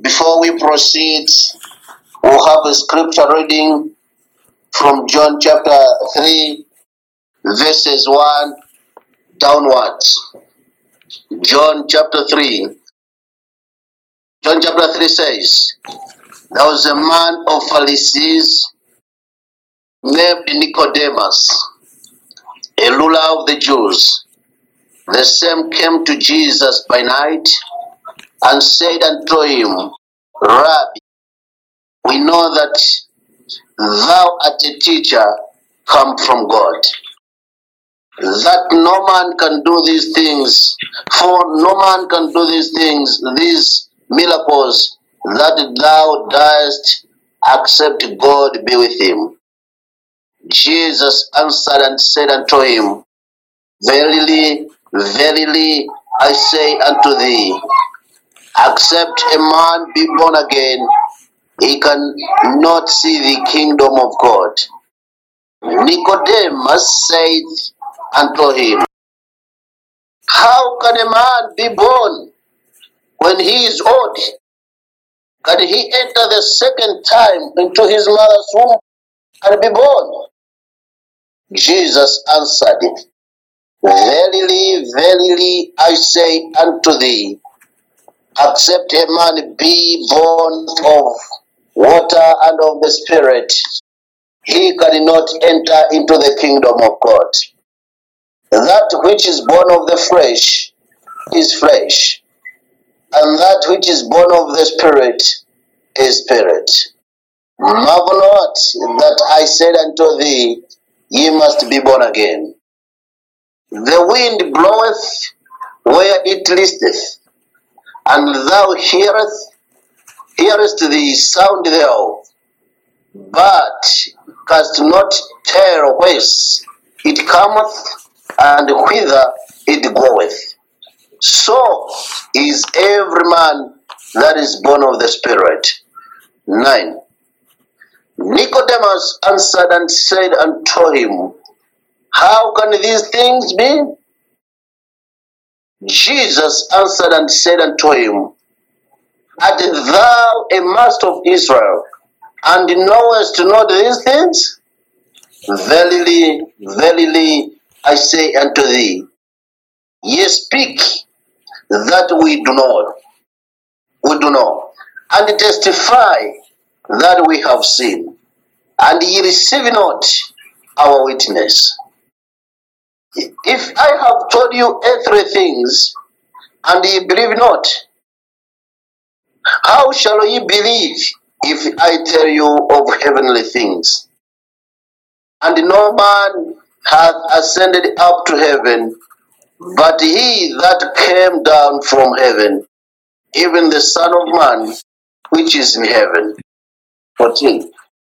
Before we proceed, we'll have a scripture reading from John chapter 3, verses 1 downwards. John chapter 3 says, there was a man of Pharisees named Nicodemus, a ruler of the Jews. The same came to Jesus by night and said unto him, Rabbi, we know that thou art a teacher come from God, that no man can do these things, for no man can do these things, these miracles that thou doest, except God be with him. Jesus answered and said unto him, Verily, verily, I say unto thee, except a man be born again, he can not see the kingdom of God. Nicodemus said unto him, How can a man be born when he is old? Can he enter the second time into his mother's womb and be born? Jesus answered, Verily, verily, I say unto thee, except a man be born of water and of the Spirit, he cannot enter into the kingdom of God. That which is born of the flesh is flesh, and that which is born of the Spirit is spirit. Marvel not that I said unto thee, Ye must be born again. The wind bloweth where it listeth, and thou hearest the sound thereof, but canst not tell whence it cometh and whither it goeth. So is every man that is born of the Spirit. 9. Nicodemus answered and said unto him, How can these things be? Jesus answered and said unto him, Art thou a master of Israel, and knowest not these things? Verily, verily, I say unto thee, Ye speak that we do know, and testify that we have seen, and ye receive not our witness. If I have told you earthly things, and ye believe not, how shall ye believe if I tell you of heavenly things? And no man hath ascended up to heaven, but he that came down from heaven, even the Son of Man, which is in heaven. 14.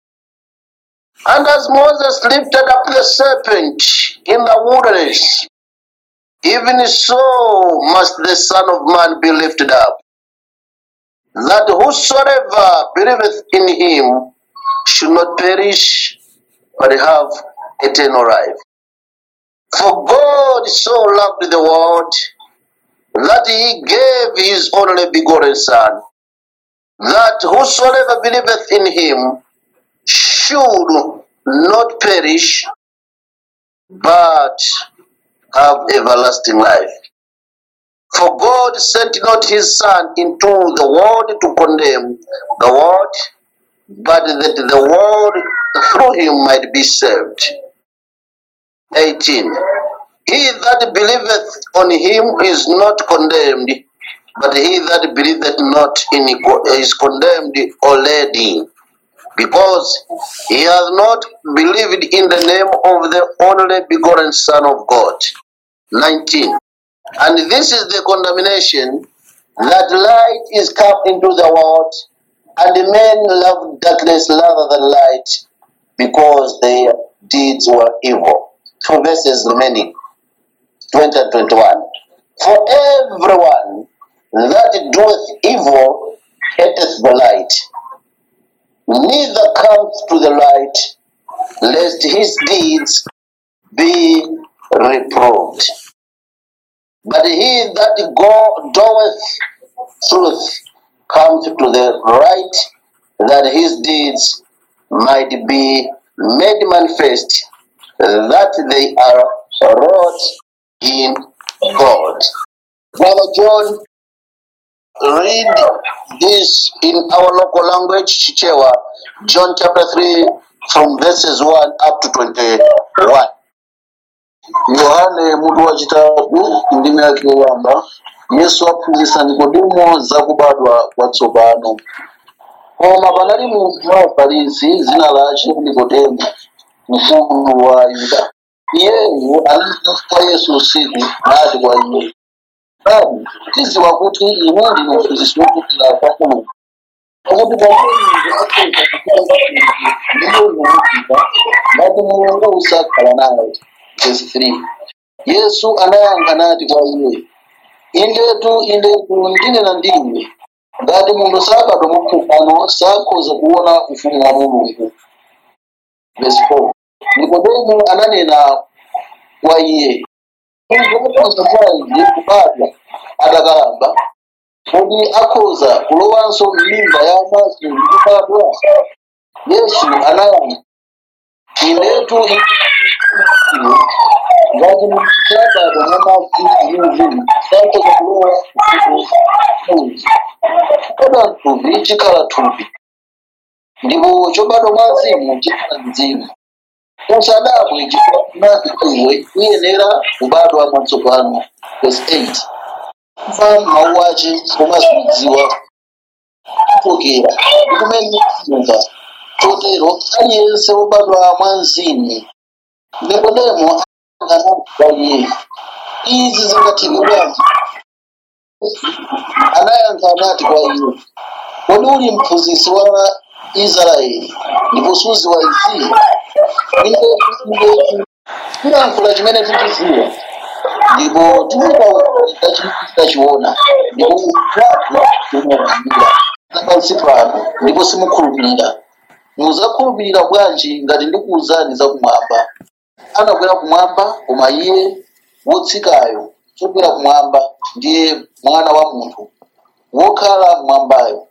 And as Moses lifted up the serpent in the wilderness, even so must the Son of Man be lifted up, that whosoever believeth in him should not perish, but have eternal life. For God so loved the world, that he gave his only begotten Son, that whosoever believeth in him should not perish, but have everlasting life. For God sent not his Son into the world to condemn the world, but that the world through him might be saved. 18. He that believeth on him is not condemned, but he that believeth not in him is condemned already, because he hath not believed in the name of the only begotten Son of God. 19. And this is the condemnation, that light is come into the world, and men love darkness rather than light, because their deeds were evil. 2 verses remaining, 20 and 21. For everyone that doeth evil hateth the light, neither comes to the light, lest his deeds be reproved. But he that doeth truth cometh to the right, that his deeds might be made manifest, that they are wrought in God. Brother John, read this in our local language, Chichewa, John chapter 3, from verses 1 up to 21. Yohane mutu wachitatu ndime yake yoyamba. Yesu aphunzitsa Nikodimo za kubadwa kwatsopano. Koma panali munthu wa Afarisi dzina lace Nikodemo, mkulu wa Yuda. Iyeyu anadza kwa Yesu usiku nati kwa iye, Rabi, tidziwa kuti ine ndine mphunzitsi wochokera kwa Mulungu, pakuti pamene akhoza kuchita ndiye inamuphika ngati Mulungu usakhala naye. Verse 3. Yesu anayankha nati kwa iye, Indetu ndinena ndiwe, ngati munthu sakabadwa mwatsopano sakhoza kuona ufumu wa Mulungu. Verse 4. Nikodemo ananena kwa iye, munthu akhoza bwanji kubadwa atakalamba? Kodi akhoza kulowanso m'mimba ya amayi ndi kubadwa? Yesu anayankha, Indetu ngati munthu sakabadwa mwa madzi ndi mzimu sakhoza kulowa ufumu wa Mulungu. Chobadwa m'thupi chikhala thupi, ndipo chobadwa mwa mzimu chikhala mzimu. Usadabwe chifukwa nati iwe uyenera kubadwa mwatsopano. Verse 8. Kumva mawu ace komanso kudziwa kuchokera ndi kumene kumva. Chotero aliyense wobadwa mwa mzimu. Nikodemo anayankha kwa iye, izi zingatheke bwanji? Anayankha nati kwa iye, kodi uli mphunzitsi wa Israeli ndipo sudziwa izi? Indetu tilankhula chimene tikudziwa ndipo titachiona, ndipo utatu tumulandira pansi pano ndipo simukhulupirira. Muzakhulupirira bwanji ngati ndikuwuzani zakumwamba? Anakwera kumwamba, koma iye wotsikayo chokwera kumwamba ndiye Mwana wa Munthu wokhala mmwambayo.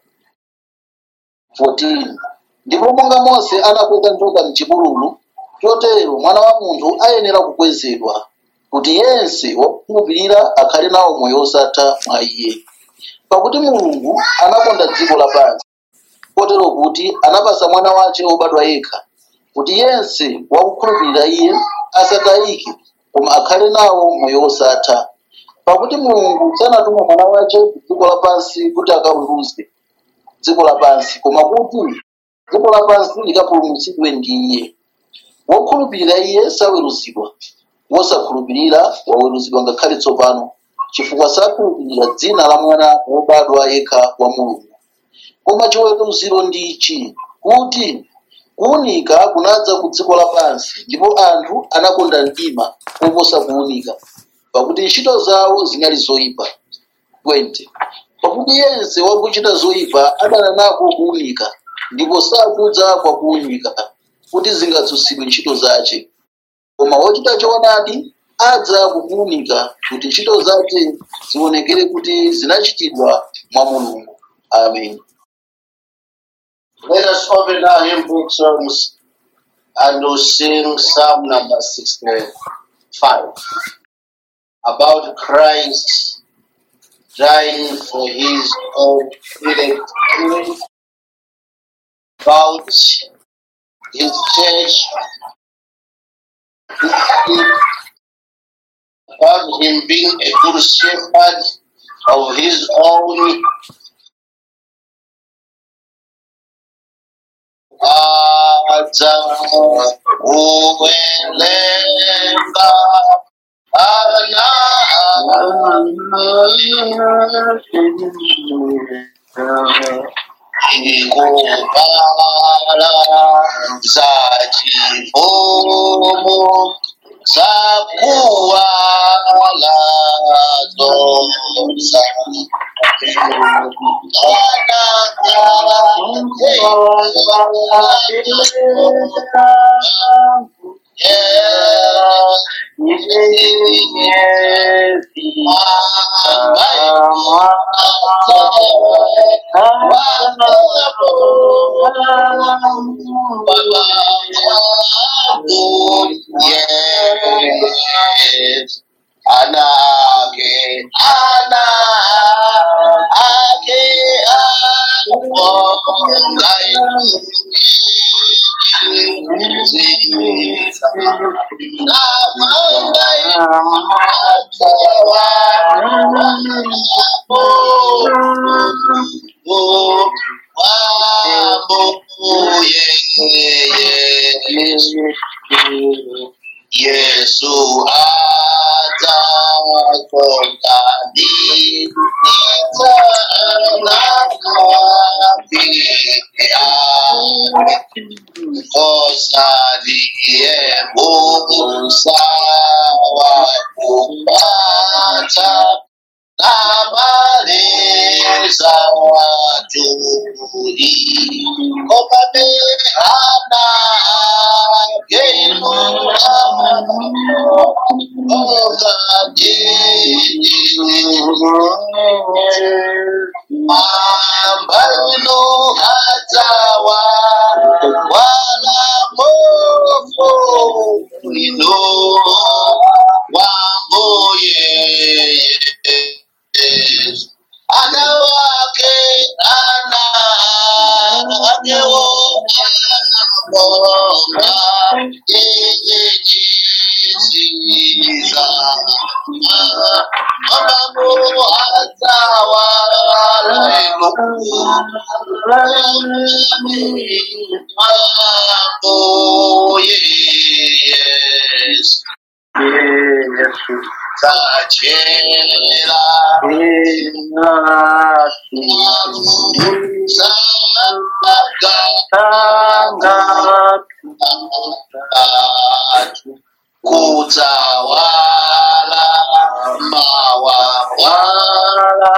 14. Ndipo monga Mose anakweza njoka m'chipululu, chotero Mwana wa Munthu ayenera kukwezedwa, kuti yense wakukhulupirira akhale nawo moyo wosatha mwa iye. Pakuti Mulungu anakonda dziko lapansi, kotero kuti anapatsa mwana wace wobadwa yekha, kuti yense wakukhulupirira iye asatayike, koma akhale nawo moyo wosatha. Pakuti Mulungu sanatuma mwana wace ku dziko lapansi kuti akaweruze dziko lapansi, koma kuti dziko lapansi likapulumutsidwe ndi iye. Wokhulupirira iye saweruzidwa, wosakhulupirira waweruzidwa ngakhale tsopano, chifukwa sakhulupirira dzina la mwana wobadwa yekha wa Mulungu. Koma chiweruziro ndichi, kuti kuwunika kunadza ku dziko lapansi, ndipo anthu anakonda mdima koposa kuwunika, pakuti ntchito zawo zinali zoyipa. 20. Pakuti yense wakuchita zoyipa adana nako kuwunika, ndipo sakudza kwa kuwunika kuti zingatsutsidwe ntchito zace, koma wochita choonadi adza kukuwunika kuti ntchito zace zionekere kuti zinachitidwa mwa Mulungu. Amen. Let us open our hymn book songs and we'll sing Psalm number 65 about Christ dying for his own elect, about his church, about him being a good shepherd of his own. Yes. Anake, Anake, Yesu atakonani Kosadiye Musawa Kupata Namaleza Waturi Kopame Ana Keinu Ambaluno Hazawa Wala Mofo Ino Wamboye Anawake Anakewo Anamonga Yejiza Amamu Hazawa Yes. Sajela Kutawala Mawawala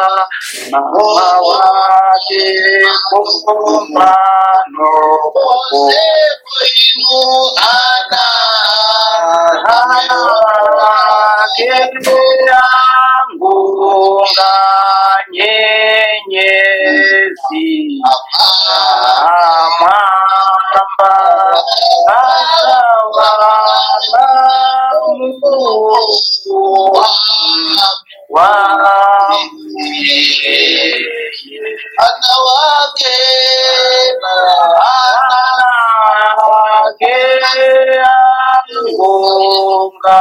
Mawawake Kumbano Osepoinu Ana Keangunga Nyenyezi Amamba Anawake Angunga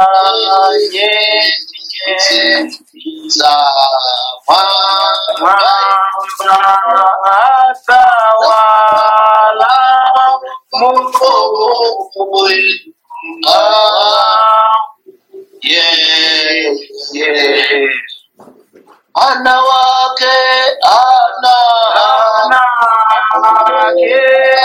Yes, yes. Anawake, Anawake,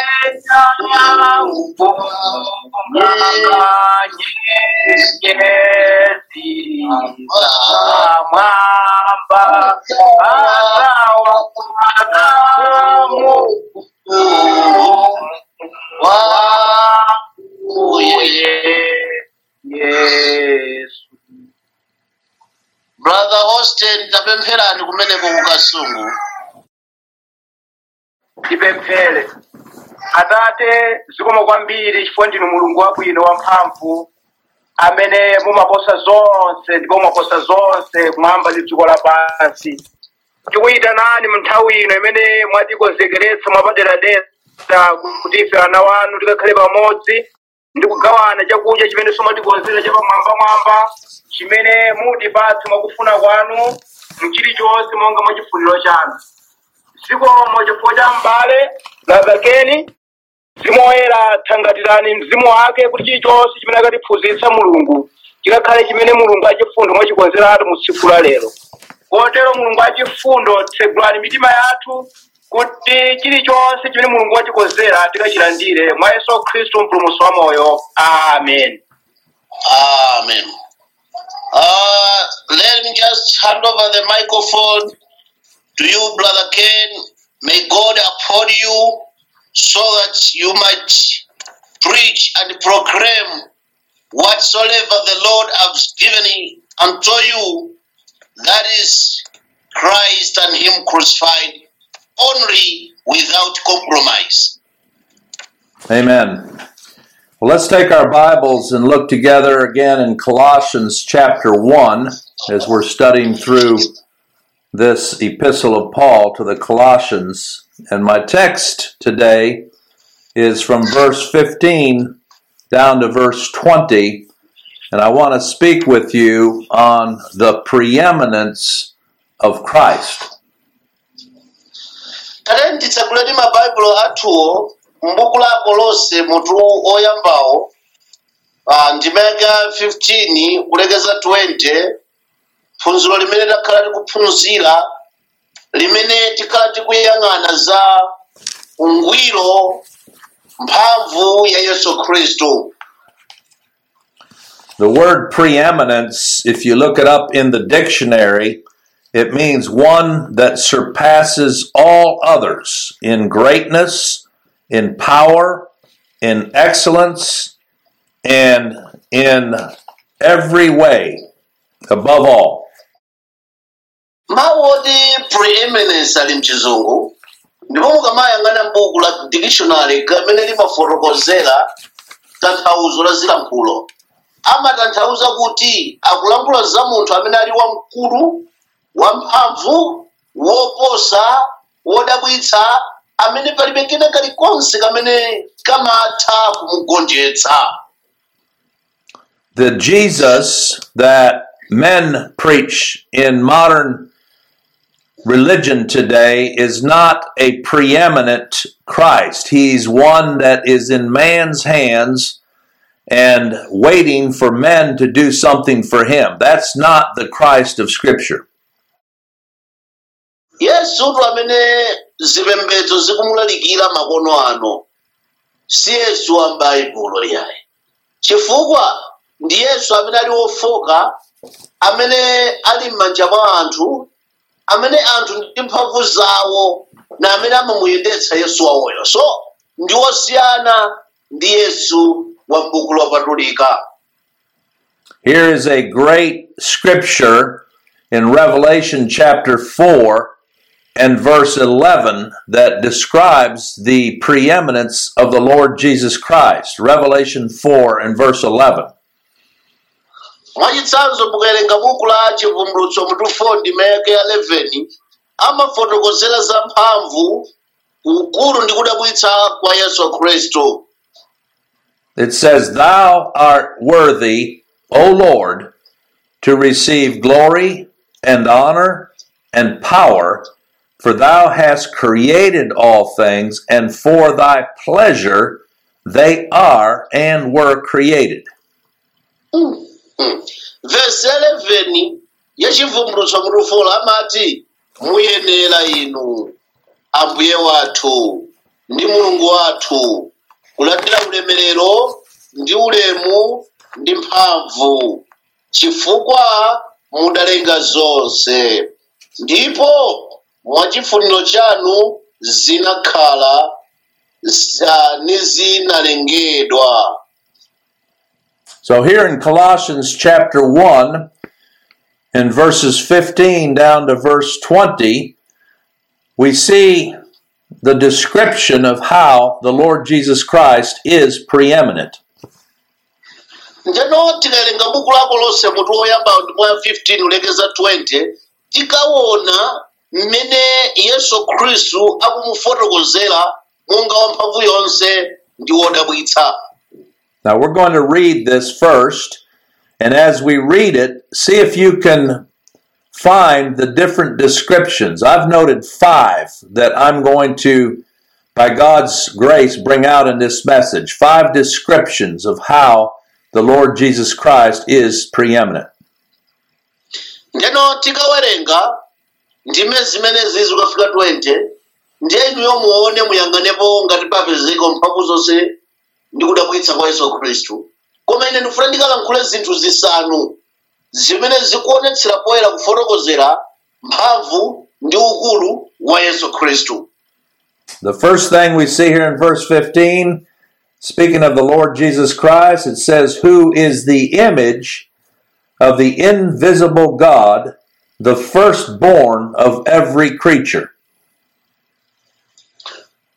Yes. Brother Austin, tapempherani kumeneko kukasungu. Tipemphere. Atate zikomo kwambiri chifukwa ndinu Mulungu wabwino wamphamvu amene mumaposa zonse ndipo mumaposa zonse kumwamba ndi dziko lapansi. Tikuyitanani mu nthawi ino imene mwatikonzekeretsa mwapaderadera kuti ife ana wanu tikakhale pamodzi ndi kugawana chakudya chimene somatikonzera chapamwambamwamba chimene mutipatse mwakufuna kwanu mchilichonse monga mwa chifuniro chanu. Zikomo chifukwa cha m'bale Lazakeni zimoyera thangatirani mzimu wake kuti chilichonse chimene akatiphunzitsa Mulungu chikakhale chimene Mulungu achifundo mwachikonzeratu mu tsiku la lero. Kotero Mulungu achifundo tsegulani mitima yathu kuti chilichonse chimene Mulungu wachikonzera tikachilandire mwa Yesu Khristu mpulumutsi wa moyo. Amen. Amen. Let me just hand over the microphone to you, Brother Ken. May God uphold you so that you might preach and proclaim whatsoever the Lord has given unto you, that is Christ and Him crucified only without compromise. Amen. Well, let's take our Bibles and look together again in Colossians chapter 1 as we're studying through this epistle of Paul to the Colossians. And my text today is from verse 15 down to verse 20. And I want to speak with you on the preeminence of Christ. Tate nditsakuleni mabaibulo athuwo m'buku la Kolose mutu oyambawo ndimeka 15 kulekeza 20 phunziro limene takhala tikuphunzira limene tikhala tikuyang'ana za ungwiro mphamvu ya Yesu Khristu. The word preeminence, if you look it up in the dictionary, it means one that surpasses all others in greatness, in power, in excellence, and in every way, above all. Mawu oti preeminence ali mchizungu ndipo mukamayang'ana m'buku la dictionary kamene limafotokozera tanthauzo la zilankhulo amatanthauza kuti akulankhula za munthu amene ali wamkulu, wamphamvu, woposa, wodabwitsa, amene palibe kena kalikonse kamene kamatha kumugonjetsa. The Jesus that men preach in modern religion today is not a preeminent Christ. He's one that is in man's hands and waiting for men to do something for him. That's not the Christ of Scripture. Yesu amene zipembedzo zikumulalikira makono ano si Yesu wa m'Baibulo yaye. Chifukwa ndi Yesu amene ali wofoka, amene ali m'manja mwa anthu, amene anthu ndi mphamvu zawo na amene amamuyendetsa Yesu wawoyo. So ndi wosiyana ndi Yesu wa m'buku lopatulika. Here is a great scripture in Revelation chapter 4 and verse 11 that describes the preeminence of the Lord Jesus Christ. Revelation 4 and verse 11. Mwachitsanzo mukawerenga buku la Chivumbulutso mutu 4 ndimeke ya 11 amafotokozera za mphamvu, ukulu ndi kudabwitsa kwa Yesu Khristu. It says, "Thou art worthy, O Lord, to receive glory and honor and power, for thou hast created all things, and for thy pleasure they are and were created." Verse 11 ya Chivumbulutso mutu 4 amati, muyenera inu Ambuye wathu ndi Mulungu wathu kulandira ulemerero ndi ulemu ndi mphamvu, chifukwa mudalenga zonse ndipo mwachifuniro chanu zinakhala zinalengedwa. So here in Colossians chapter 1, in verses 15 down to verse 20, we see the description of how the Lord Jesus Christ is preeminent. Njeno tikawerenga buku la Kolose mutu woyamba ndi 15 ulekeza 20, tikaona mmene Yesu Khristu akumufotokozera monga wamphamvu yonse ndi wodabwitsa. Now we're going to read this first, and as we read it, see if you can find the different descriptions. I've noted 5 that I'm going to, by God's grace, bring out in this message. 5 descriptions of how the Lord Jesus Christ is preeminent. Njeno tikawerenga ndime zimene zizi ukafika 20, ndiye inuyo muone muyang'anepo ngati papezeka mphamvu zonse ndi kudabwitsa kwa Yesu Khristu. Koma ine ndifuna ndikalankhule zinthu zisanu zimene zikuonetsera poyera kufotokozera mphamvu ndi ukulu wa Yesu Khristu. The first thing we see here in verse 15, speaking of the Lord Jesus Christ, it says, "Who is the image of the invisible God, the firstborn of every creature."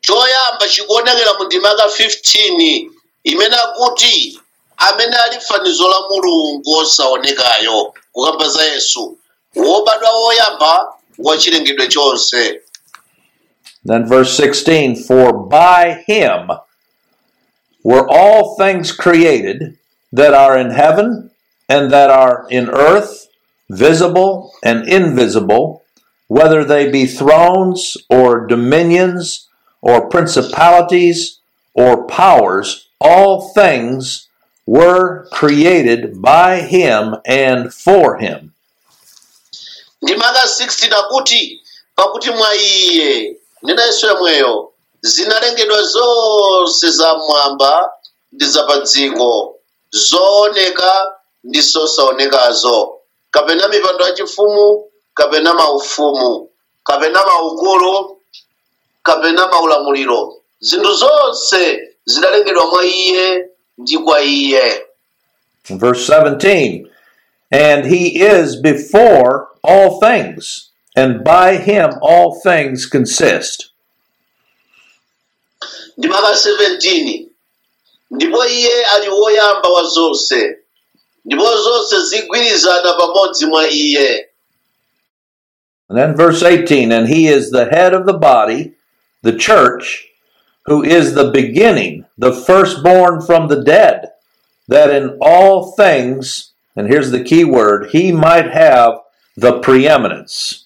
choyamba chikuonekera mu ndima ka 15 imene akuti amene ali fanizo la mulungu osaonekayo kukamba za Yesu wobadwa woyamba wa chilengedwe chonse. Then verse 16, for by him were all things created that are in heaven and that are in earth, visible and invisible, whether they be thrones or dominions or principalities or powers, all things were created by him and for him. Ndimaka 16 akuti pakuti mwa iye nena Yesu yemweyo zinalengedwa zonse za mwamba ndi za pa dziko, zooneka ndi zosaonekazo, kapena mipando yachifumu kapena maufumu kapena maukulu kapena maulamuliro, zinthu zonse zinalengedwa mwa iye ndi kwa iye. Verse 17, and he is before all things, and by him all things consist. Ndimaka 17, ndipo iye ali woyamba wa zonse, ndipo zonse zigwirizana pamodzi mwa iye. And then verse 18, and he is the head of the body, the church, who is the beginning, the firstborn from the dead, that in all things, and here's the key word, he might have the preeminence.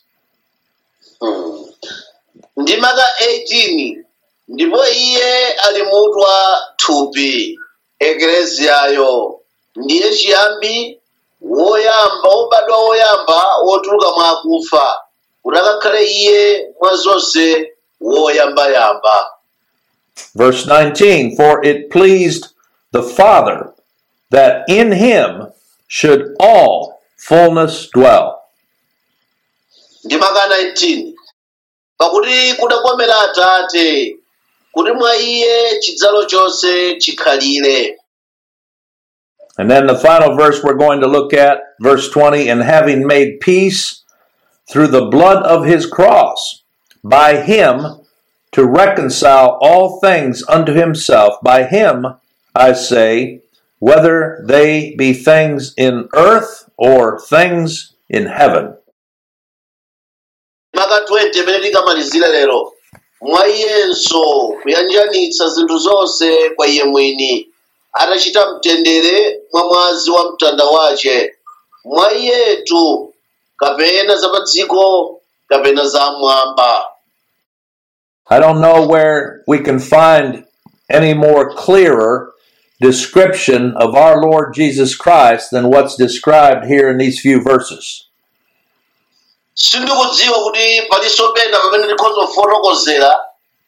Ndimaka 18, ndipo iye ali mutu wa thupi, ekleziyayo, ndiye chiyambi woyamba, wobadwa woyamba wotuluka mwa akufa, kuti akakhale iye mwa zonse woyambayamba. Verse 19, for it pleased the Father that in him should all fullness dwell. Ndimaka 19, pakuti kudakomera Atate kuti mwa iye chidzalo chonse chikhalire. And then the final verse we're going to look at, verse 20, and having made peace through the blood of his cross, by him to reconcile all things unto himself. By him, I say, whether they be things in earth or things in heaven. Maka 20 imene tikamalizira lero, mwa iyenso kuyanjanitsa zinthu zonse kwa iye mwini, atachita mtendere mwa mwazi wa mtanda wace, mwa iyetu kapena za pa dziko kapena za mwamba. I don't know where we can find any more clearer description of our Lord Jesus Christ than what's described here in these few verses. Sindikudziwa kuti palinso pena pamene tikhoza kufotokozera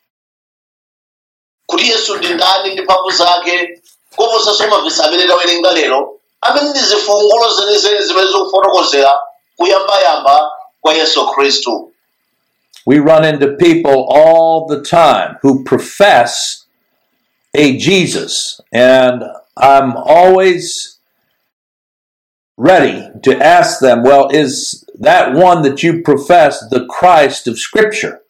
kuti Yesu ndi ndani ndi mphamvu zake kuposa mavesi amene tawerenga lero, amene ndi zifungulo zenizeni zimene zikufotokozera kuyambayamba kwa Yesu Khristu. We run into people all the time who profess a Jesus, and I'm always ready to ask them, well, is that one that you profess the Christ of Scripture?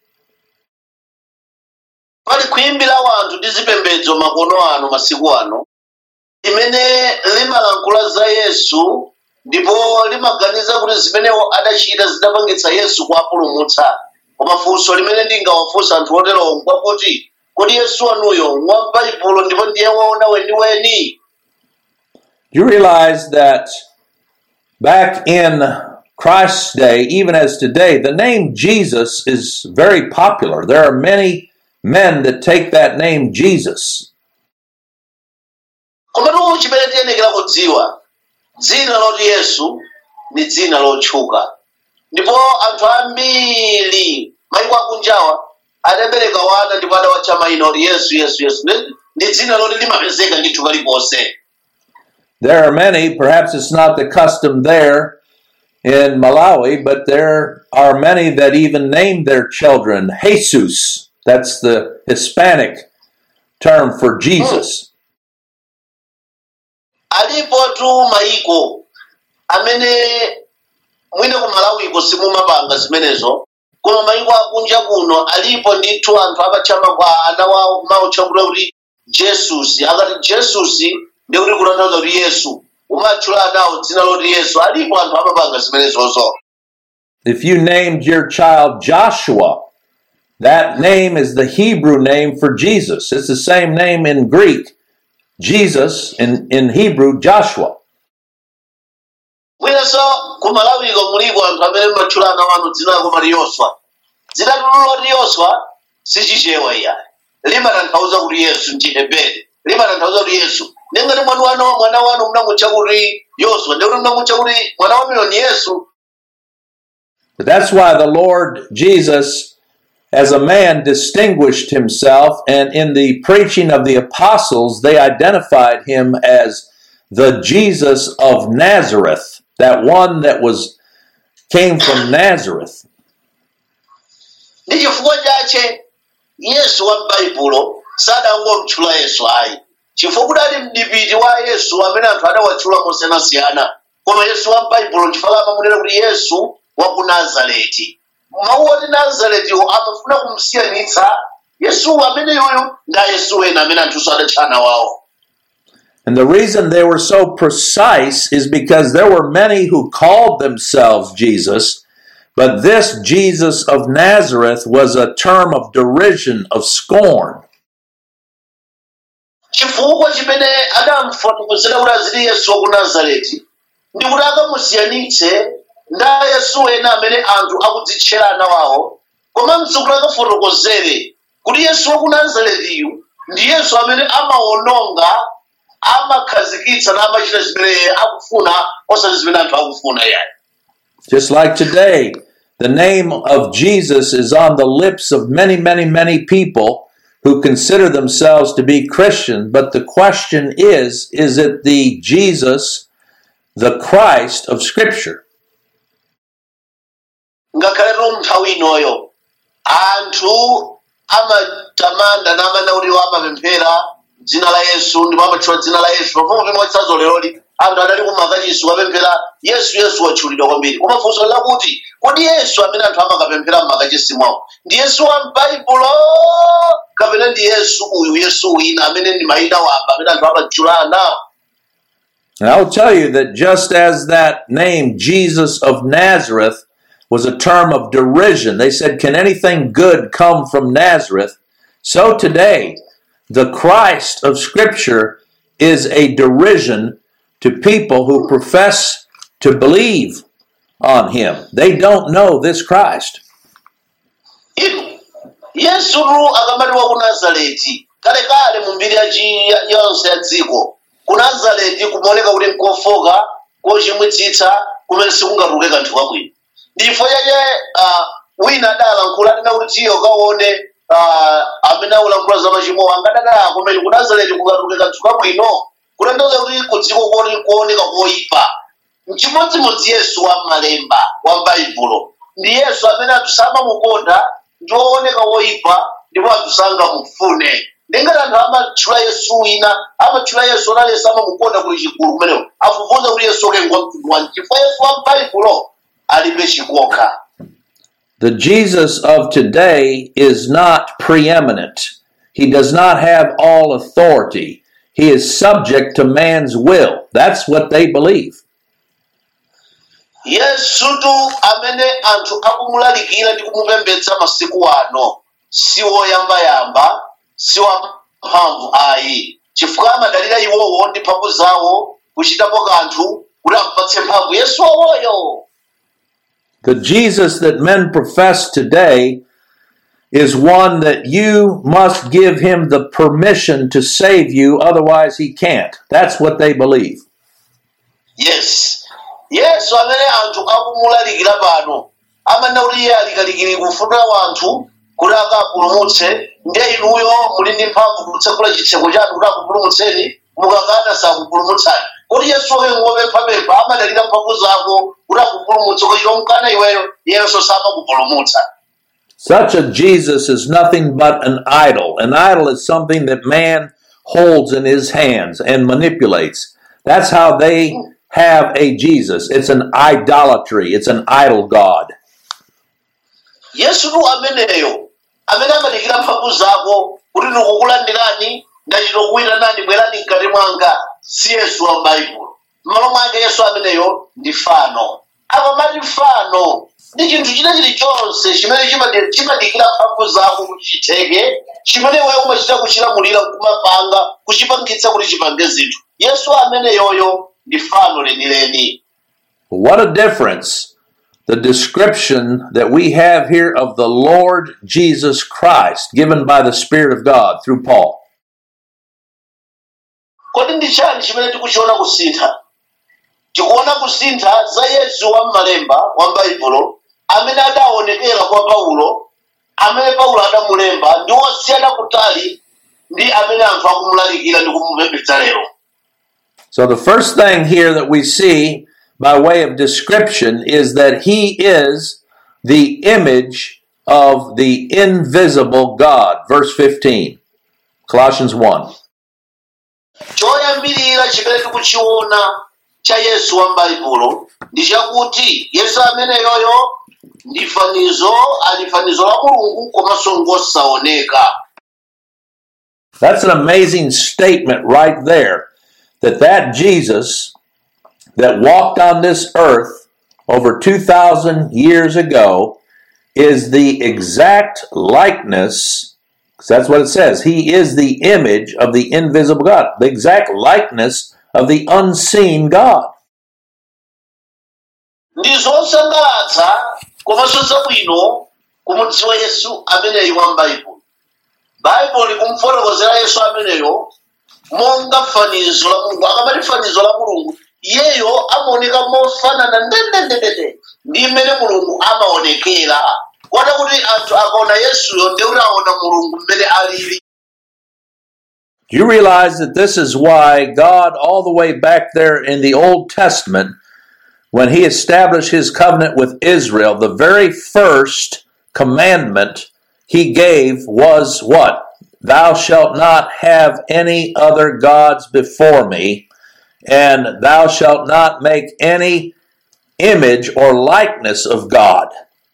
Pali kuyimbira wanthu ndi zipembedzo makono ano masiku ano imene limalankhula za Yesu ndipo limaganiza kuti zimene adachita zidapangitsa Yesu kuwapulumutsa. Koma funso limene ndingawafunsa anthu oterowo nkwakuti kodi Yesu wanuyo mwa Baibulo ndipo ndiye woona weniweni? Do you realize that back in Christ's day, even as today, the name Jesus is very popular. There are many men that take that name Jesus. Koma chimene tiyenekera kudziwa, dzina loti Yesu ni dzina lotchuka. Ndipo anthu ambiri mayiko akunjawa adabereka wana ndipo adawatcha mayina oti Yesu Yesu Yesu, ndi dzina loti limapezeka ndithu paliponse. There are many, perhaps it's not the custom there in Malawi, but there are many that even name their children Jesus. That's the Hispanic term for Jesus. Alipo tu mayiko amene mwina ku Malawiko simumapanga zimenezo, koma mayiko akunja kuno alipo ndithu anthu amatchama kwa ana wawo kumawutchakula kuti jesusi. Akati jesusi ndi kuti kutanthauza kuti yesu, umatchula anawo dzina loti yesu. Alipo anthu amapanga zimenezozo. If you named your child Joshua, that name is the Hebrew name for Jesus. It's the same name in Greek, Jesus, in Hebrew, Joshua. Mwinaso kumalawiko muliko anthu amene matchula ana wanu dzina lako mali Yoswa. Dzina loti Yoswa sichichewa iya. Limatanthauza kuti Yesu m'Chihebere. Limatanthauza kuti Yesu. Nengati mwana wanu mnamutcha kuti Yoswa, ndi kuti mnamutcha kuti mwana wamene ni Yesu. But that's why the Lord Jesus, as a man, distinguished himself, and in the preaching of the apostles, they identified him as the Jesus of Nazareth, that one that came from Nazareth. Ndi chifukwa chache Yesu wa m'Baibulo sadangomtchula Yesu ayi. Chifukwa kudali mdipiti wa Yesu amene anthu adawatchula mosiyanasiyana. Koma Yesu wa m'Baibulo chifukwa amamunena kuti Yesu wa ku Nazareti. Mawu oti Nazareti amafuna kumsiyanitsa Yesu amene yoyo nda Yesu wena amene anthu adatchana wawo. And the reason they were so precise is because there were many who called themselves Jesus, but this Jesus of Nazareth was a term of derision, of scorn. Chifukwa chimene adamfotokozera kuti azili Yesu wa ku Nazareti ndi kuti akamusiyanitse nda Yesu wena amene anthu akudzitchera ana wawo, komanso kuti akafotokozere kuti Yesu wa ku Nazaretiyu ndi Yesu amene amawononga, amakhazikitsa na amachita zimene akufuna osati zimene anthu akufuna yani. Just like today, the name of Jesus is on the lips of many, many, many people who consider themselves to be Christian, but the question is it the Jesus, the Christ of Scripture? Ngakhale nthawi inoyo anthu amatamanda namana kuti amapemphera dzina la Yesu ndipo amatchula dzina la Yesu pafupi mwachitsanzo leroli anthu adali kumakachisi apemphera Yesu watchulidwa kwambiri. Koma funso lakuti kodi Yesu amene anthu amakapemphera mmakachisi mwawo ndi Yesu wa m'Baibulo kapena ndi Yesu uyu Yesu wina amene ndi mayina wamba amene anthu amatchulana? And I'll tell you that just as that name, Jesus of Nazareth, was a term of derision, they said, can anything good come from Nazareth? So today, the Christ of Scripture is a derision to people who profess to believe on him. They don't know this Christ. Yesu akamaliwa ku Nazareti kalekale mu mbiri yonse ya dziko. Ku Nazareti kumaoneka kuti nkofoka kochimwitsitsa kumene sikungatuluke kanthu kabwino. Ndifo yaye wina adalankhula atina kuti tiyo kaone amene akulankhula za machimo angadadala kumene ku Nazareti kungatuluke kanthu kabwino. Kutanthauza kuti ku dziko kuoneka koyipa. N'chimodzimodzi Yesu wa m'Malemba wa m'Baibulo ndi Yesu amene anthu samamukonda ndi wooneka woyipa ndipo anthu sangamufune. Ndengati anthu amatchula Yesu wina amatchula Yesu onali Yesu amamukonda kuli chigulu kumeneko afufuza kuti Yesu oke ngwamtundu wanji chifukwa Yesu wa m'Baibulo alibe chikoka. The Jesus of today is not preeminent. He does not have all authority. He is subject to man's will. That's what they believe. Yesu tu amene anthu akumulalikira ndi kumupembedza masiku ano si woyambayamba, si wamphamvu ayi. Chifukwa amadalira iwowo ndi mphamvu zawo kuchitapo kanthu kuti amupatse mphamvu Yesu woyo. The Jesus that men profess today is one that you must give him the permission to save you, otherwise he can't. That's what they believe. Yes. Yesu amene anthu akumulalikira pano amene kuti iye alikalikire kufuna wanthu kuti akapulumutse ndiye inuyo muli ndi mphamvu kutsekula chitseko chanu kuti akupulumutseni mukakana sakupulumutsani. Kuti Yesu oke ngopemphapempha amadalira mphamvu zako kuti akupulumutse kochita mkana iweyo iyenso samakupulumutsa. Such a Jesus is nothing but an idol. An idol is something that man holds in his hands and manipulates. That's how they have a Jesus. It's an idolatry. It's an idol God. Yesu tu ameneyo amene amatikira mphamvu zako kuti ndikukulandirani ndachitokuwira nani bwerani mkati mwanga si Yesu wa m'Baibulo. M'malo mwake Yesu ameneyo ndi fano. Akamati fano ndi chinthu china chilichonse chimene chimadikira mphamvu zako kuti chitheke, chimene iweyo umachita kuchilamulira kumapanga kuchipangitsa kuti chipange zinthu. Yesu ameneyoyo ndi fano lenileni. What a difference the description that we have here of the Lord Jesus Christ given by the Spirit of God through Paul. Kodi ndi chani chimene tikuchiona kusintha? Tikuona kusintha za Yesu wa m'malemba wa m'Baibulo amene adaonekera kwa Paulo, amene Paulo adamulemba ndi osiyana kutali ndi amene anthu akumulalikira ndi kumupembedza lero. So the first thing here that we see by way of description is that he is the image of the invisible God. Verse 15, Colossians 1. Choyambirira chimene tikuchiona cha Yesu wa m'Baibulo ndi chakuti Yesu ameneyoyo ndi fanizo la Mulungu komanso ngosaoneka. That's an amazing statement right there, that Jesus that walked on this earth over 2,000 years ago is the exact likeness, because that's what it says. He is the image of the invisible God, the exact likeness of the unseen God. Ndi zosangalatsa komanso zabwino kumudziwa Yesu ameneyo wa m'Baibulo. Baibulo likumfotokozera Yesu ameneyo monga fanizo la Mulungu. Akamati fanizo la Mulungu, iyeyo amaoneka mofanana ndendendendende ndi mmene Mulungu amaonekera. Kwata kuti anthu akaona Yesuyo ndi kuti aona Mulungu mmene alili. Do you realize that this is why God, all the way back there in the Old Testament, when he established his covenant with Israel, the very first commandment he gave was what? Thou shalt not have any other gods before me, and thou shalt not make any image or likeness of God.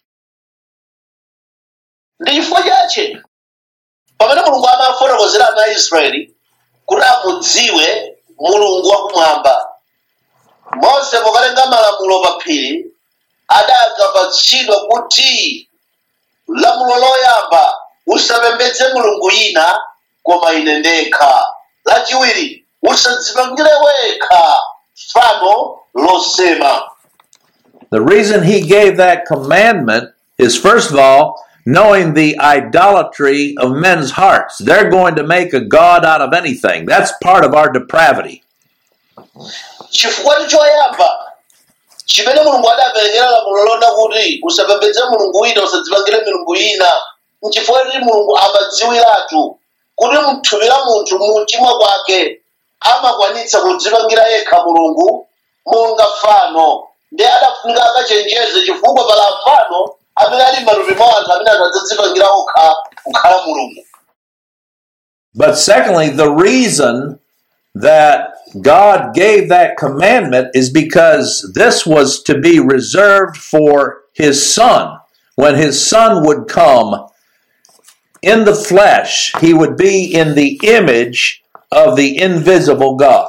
Ndi chifukwa chache pamene Mulungu amafotokozera ana Israeli kuti amudziwe Mulungu wakumwamba, Mose pokalenga malamulo pa phiri adakapatsidwa kuti lamulo loyamba usapembedze Mulungu ina koma ine ndekha. Lachiwiri usadzipangire wekha fano losema. The reason he gave that commandment is, first of all, knowing the idolatry of men's hearts. They're going to make a god out of anything. That's part of our depravity. Chifukwa choyamba chimene Mulungu adaperekera lamulo lonena kuti usapembedze Mulungu ina usadzipangire milungu ina, nchifukwa kuti Mulungu amadziwiratu kuti mthupi la munthu mumtima kwake amakwanitsa kudzipangira yekha Mulungu monga fano. Ndi adafunika akachenjeze chifukwa pala fano amene ali m'matupi mwa anthu amene adzadzipangira okha kukhala Mulungu. But secondly, the reason that God gave that commandment is because this was to be reserved for his Son. When his Son would come in the flesh, he would be in the image of the invisible God.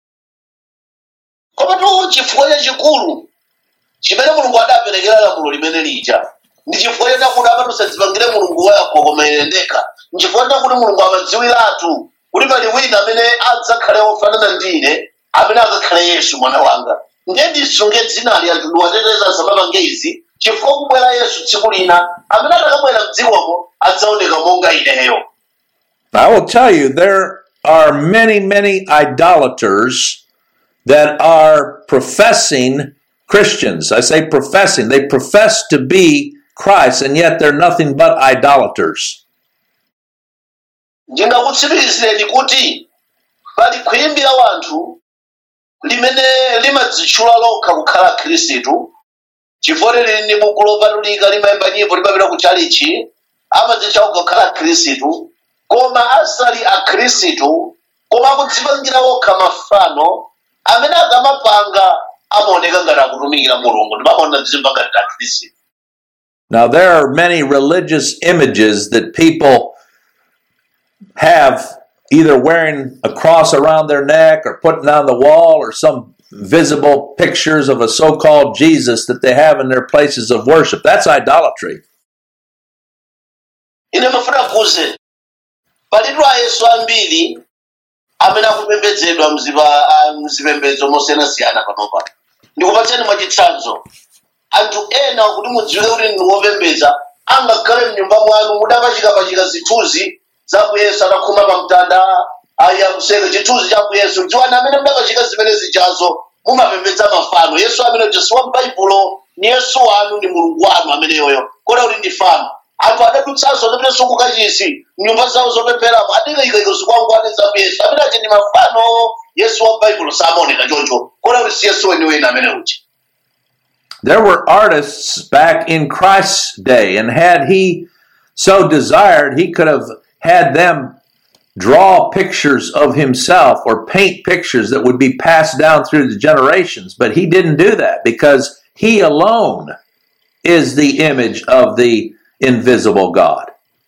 Koma chifukwa chachikulu chimene Mulungu adaperekera lamulo limene lija ndi chifukwa chakuti amati usadzipangire Mulungu wako koma ine ndekha. Nchifukwa chakuti Mulungu amadziwiratu kuti pali wina amene adzakhale ofanana ndine, amene adzakhale Yesu mwana wanga. Ndiye ndisunge dzinali anthu ndiwateteza asamapange izi, chifukwa kubwera Yesu tsiku lina amene atakabwera m'dzikomo adzaoneka monga ineyo. I will tell you, there are many, many idolaters that are professing Christians. I say professing. They profess to be Christ, and yet they're nothing but idolaters. Ndingakutsimikizirireni kuti pali kuyimbira wanthu limene limadzitchula lokha kukhala Khristu, chifukwa lili ndi buku lopatulika limayimba nyimbo limapita ku chalichi, amadzitchula kukhala Khristu, koma asali a Khristu, koma akudzipangira okha mafano amene akamapanga amaoneka ngati akutumikira Mulungu, ndimaona dzimba ngati a Khristu. Now, there are many religious images that people have, either wearing a cross around their neck or putting on the wall, or some visible pictures of a so-called Jesus that they have in their places of worship. That's idolatry. ine mafuna kuze palidwa Yesu ambiri amene akupembedzedwa mzipembedzo mosiyanasiyana panopa. Ndikupatseni mwachitsanzo. Anthu ena kuti mudziwike kuti ndi wopembedza angakhale m'nyumba mwanu mudapachikapachika zithunzi za ku Yesu atakhuma pa mtanda ayakuseka chithunzi cha ku Yesu. Dziwani amene mudapachika zimene zijazo mumapembedza mafano. Yesu amene Yesu wa m'Baibulo ni Yesu wanu, ndi Mulungu wanu ameneyoyo, kodi kuti ndi fano. Anthu adadutsanso amene sungu kachisi nyumba zawo zopempheramo adikayika zikwangwani za ku Yesu amene ache ndi mafano. Yesu wa m'Baibulo samaoneka choncho, kodi kuti si Yesu weniweni amene uchi. There were artists back in Christ's day, and had he so desired, he could have had them draw pictures of himself or paint pictures that would be passed down through the generations. But he didn't do that because he alone is the image of the invisible God.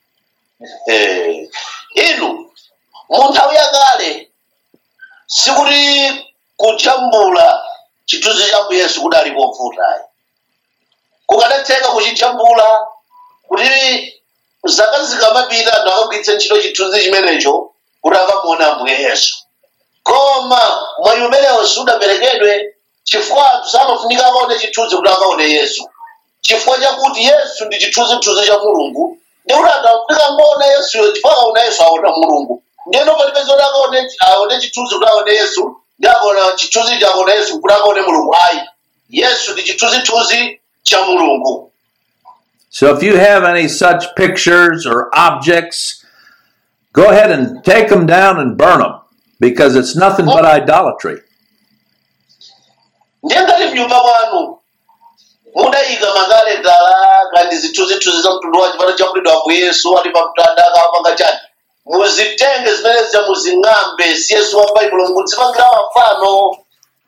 Inu munthawi yakale sikuti kuchambula chithunzi cha Yesu kudali kovuta. Kukadatheka kuchichambula kuti zaka zikamapita anthu akagwiritse ntchito chithunzi chimenecho kuti akamuona Ambuye Yesu. Koma mwayi umenewo sudaperekedwe chifukwa anthu samafunika akaone chithunzi kuti akaone Yesu. Chifukwa chakuti Yesu ndi chithunzithunzi cha Mulungu, ndi kuti anthu akufunika ngoona Yesuyo chifukwa akaona Yesu aona Mulungu. Ndiyeno palibe zoti aone chithunzi kuti aone Yesu, ndi akaona chithunzi chakuona Yesu kuti akaone Mulungu. Ayi, Yesu ndi chithunzithunzi cha Mulungu. So if you have any such pictures or objects, go ahead and take them down and burn them, because it's nothing but idolatry. Ndiye ngati m'nyumba mwanu mudayika makalendala kandi zithunzithunzi za mtundu wa chipata chakulidwa ku Yesu ali pa mtanda akapanga chani, muzitenge zimene zija muzing'ambe. Si Yesu wa Baibulo muzipangira mafano.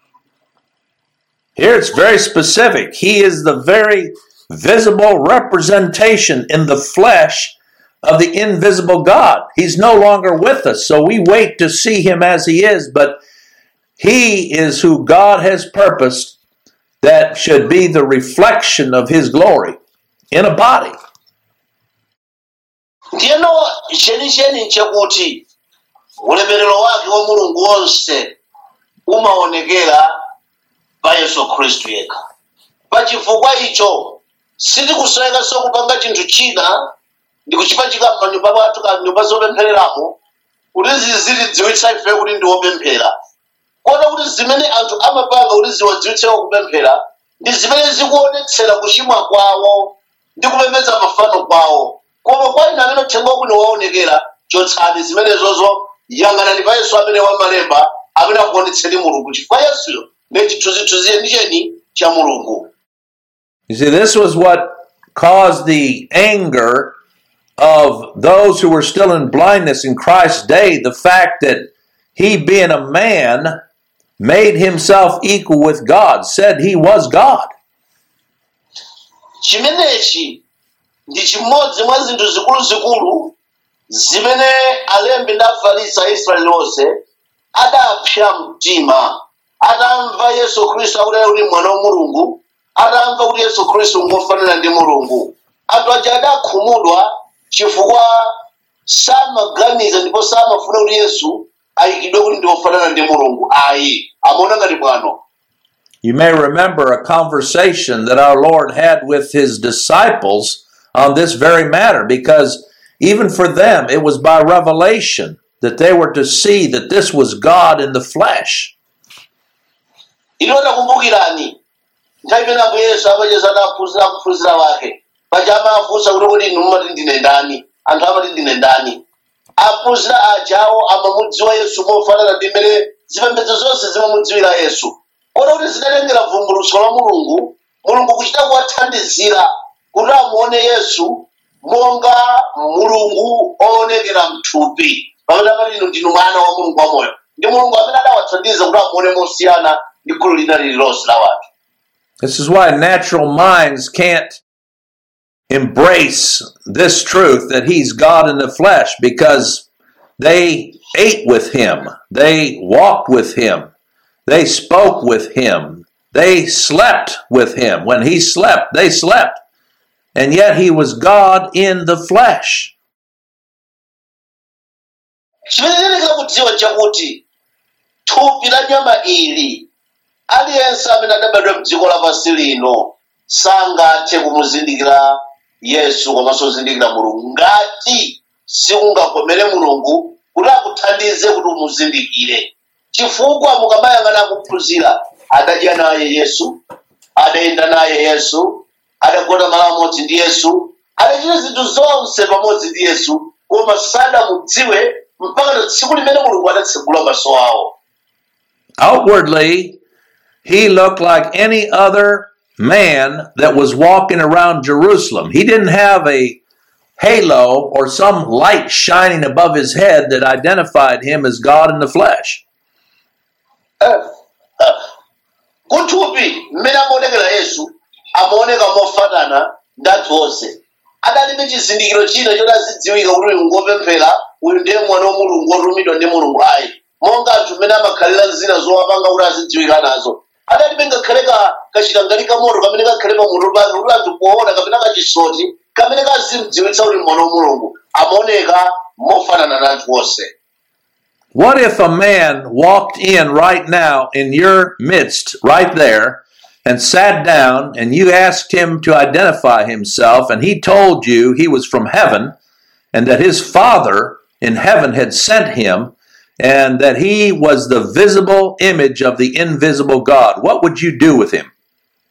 Here it's very specific. He is the very visible representation in the flesh of the invisible God. He's no longer with us, so we wait to see him as he is, but he is who God has purposed that should be the reflection of his glory in a body. Ndiyeno chenicheni nchakuti ulemerero wake wa Mulungu wonse umaonekera pa Yesu Khristu yekha. Pachifukwa icho sitikusweka sokupanga chinthu china ndi kuchipachika m'manyumba mwathu ka nyumba zopemphereramo kuti zizitidziwitsa ife kuti ndi wopemphera. Kona kuti zimene anthu amapanga kuti ziwadziwitse kupemphera ndi zimene zikuonetsera kuchimwa kwawo ndi kupembedza mafano kwawo. Koma kwa ine amene uthenga wabwino waonekera, chotsani zimenezozo, yang'anani pa Yesu amene wamalemba amene akuonetseni Mulungu, chifukwa Yesuyo ndi chithunzithunzi chenicheni cha Mulungu. You see, this was what caused the anger of those who were still in blindness in Christ's day, the fact that he, being a man, made himself equal with God, said he was God. Chimenechi ndi chimodzi mwa zinthu zikuluzikulu zimene alembi ndi afarisi a Israeli onse adapsa mtima atamva Yesu Khristu akuti ali mwana wa Mulungu, atamva kuti Yesu Khristu ngofanana ndi Mulungu. Anthu aja adakhumudwa chifukwa samaganiza ndipo samafuna kuti Yesu ayikidwe kuti ndi wofanana ndi Mulungu. Ayi, amaona ngati bwano. You may remember a conversation that our Lord had with his disciples on this very matter, because even for them it was by revelation that they were to see that this was God in the flesh. Inota kumbukirani nthawi imene Yesu amacheza akuphunzira wake paja amafunsa kuti kodi inu mumati ndine ndani, anthu amati ndine ndani. Aphunzira ajawo amamudziwa Yesu mofanana ndi mmene zipembedzo zonse zimamudziwira Yesu. Kodi kuti zidatengera vumbulutso la Mulungu kuchita kuwathandizira kuti amuone Yesu monga Mulungu oonekera mthupi, pamene amati inu ndinu mwana wa Mulungu wamoyo. Ndi Mulungu amene adawathandiza kuti amuone mosiyana ndi gulu lina lililonse la wanthu. This is why natural minds can't embrace this truth that he's God in the flesh because they ate with him, they walked with him, they spoke with him, they slept with him. When he slept, they slept. And yet he was God in the flesh. Chimeneneka kudziwa chakuti thupi la nyama ili aliyense amene adabadwa m'dziko lapansi lino sangathe kumuzindikira Yesu komanso kuzindikira Mulungu ngati sikungakomere Mulungu kuti akuthandize kuti umuzindikire. Chifukwa mukamayang'ana kuphunzira adadya naye Yesu, adayenda naye Yesu, adagona malo amodzi ndi Yesu, adachita zinthu zonse pamodzi ndi Yesu, koma sadamudziwe mpaka tsiku limene Mulungu adatsegula maso awo. Outwardly, he looked like any other man that was walking around Jerusalem. He didn't have a halo or some light shining above his head that identified him as God in the flesh. Kuthupi mmene amaonekera Yesu amaoneka mofanana ndi anthu onse. Adalibe chizindikiro china choti azidziwika kuti uyu ngopemphera, uyu ndiye mwana wa Mulungu wotumidwa ndi Mulungu ayi. Monga anthu mmene amakhalira nzira zowapanga kuti azidziwika nazo. Adalibe ngakhale kachitangali kamoto kamene kakhale pamutu pake kuti anthu poona kapena kachisoti kamene kazidziwitsa kuti mwana wa Mulungu amaoneka mofanana na anthu onse. What if a man walked in right now in your midst, right there, and sat down and you asked him to identify himself and he told you he was from heaven and that his Father in heaven had sent him and that he was the visible image of the invisible God? What would you do with him?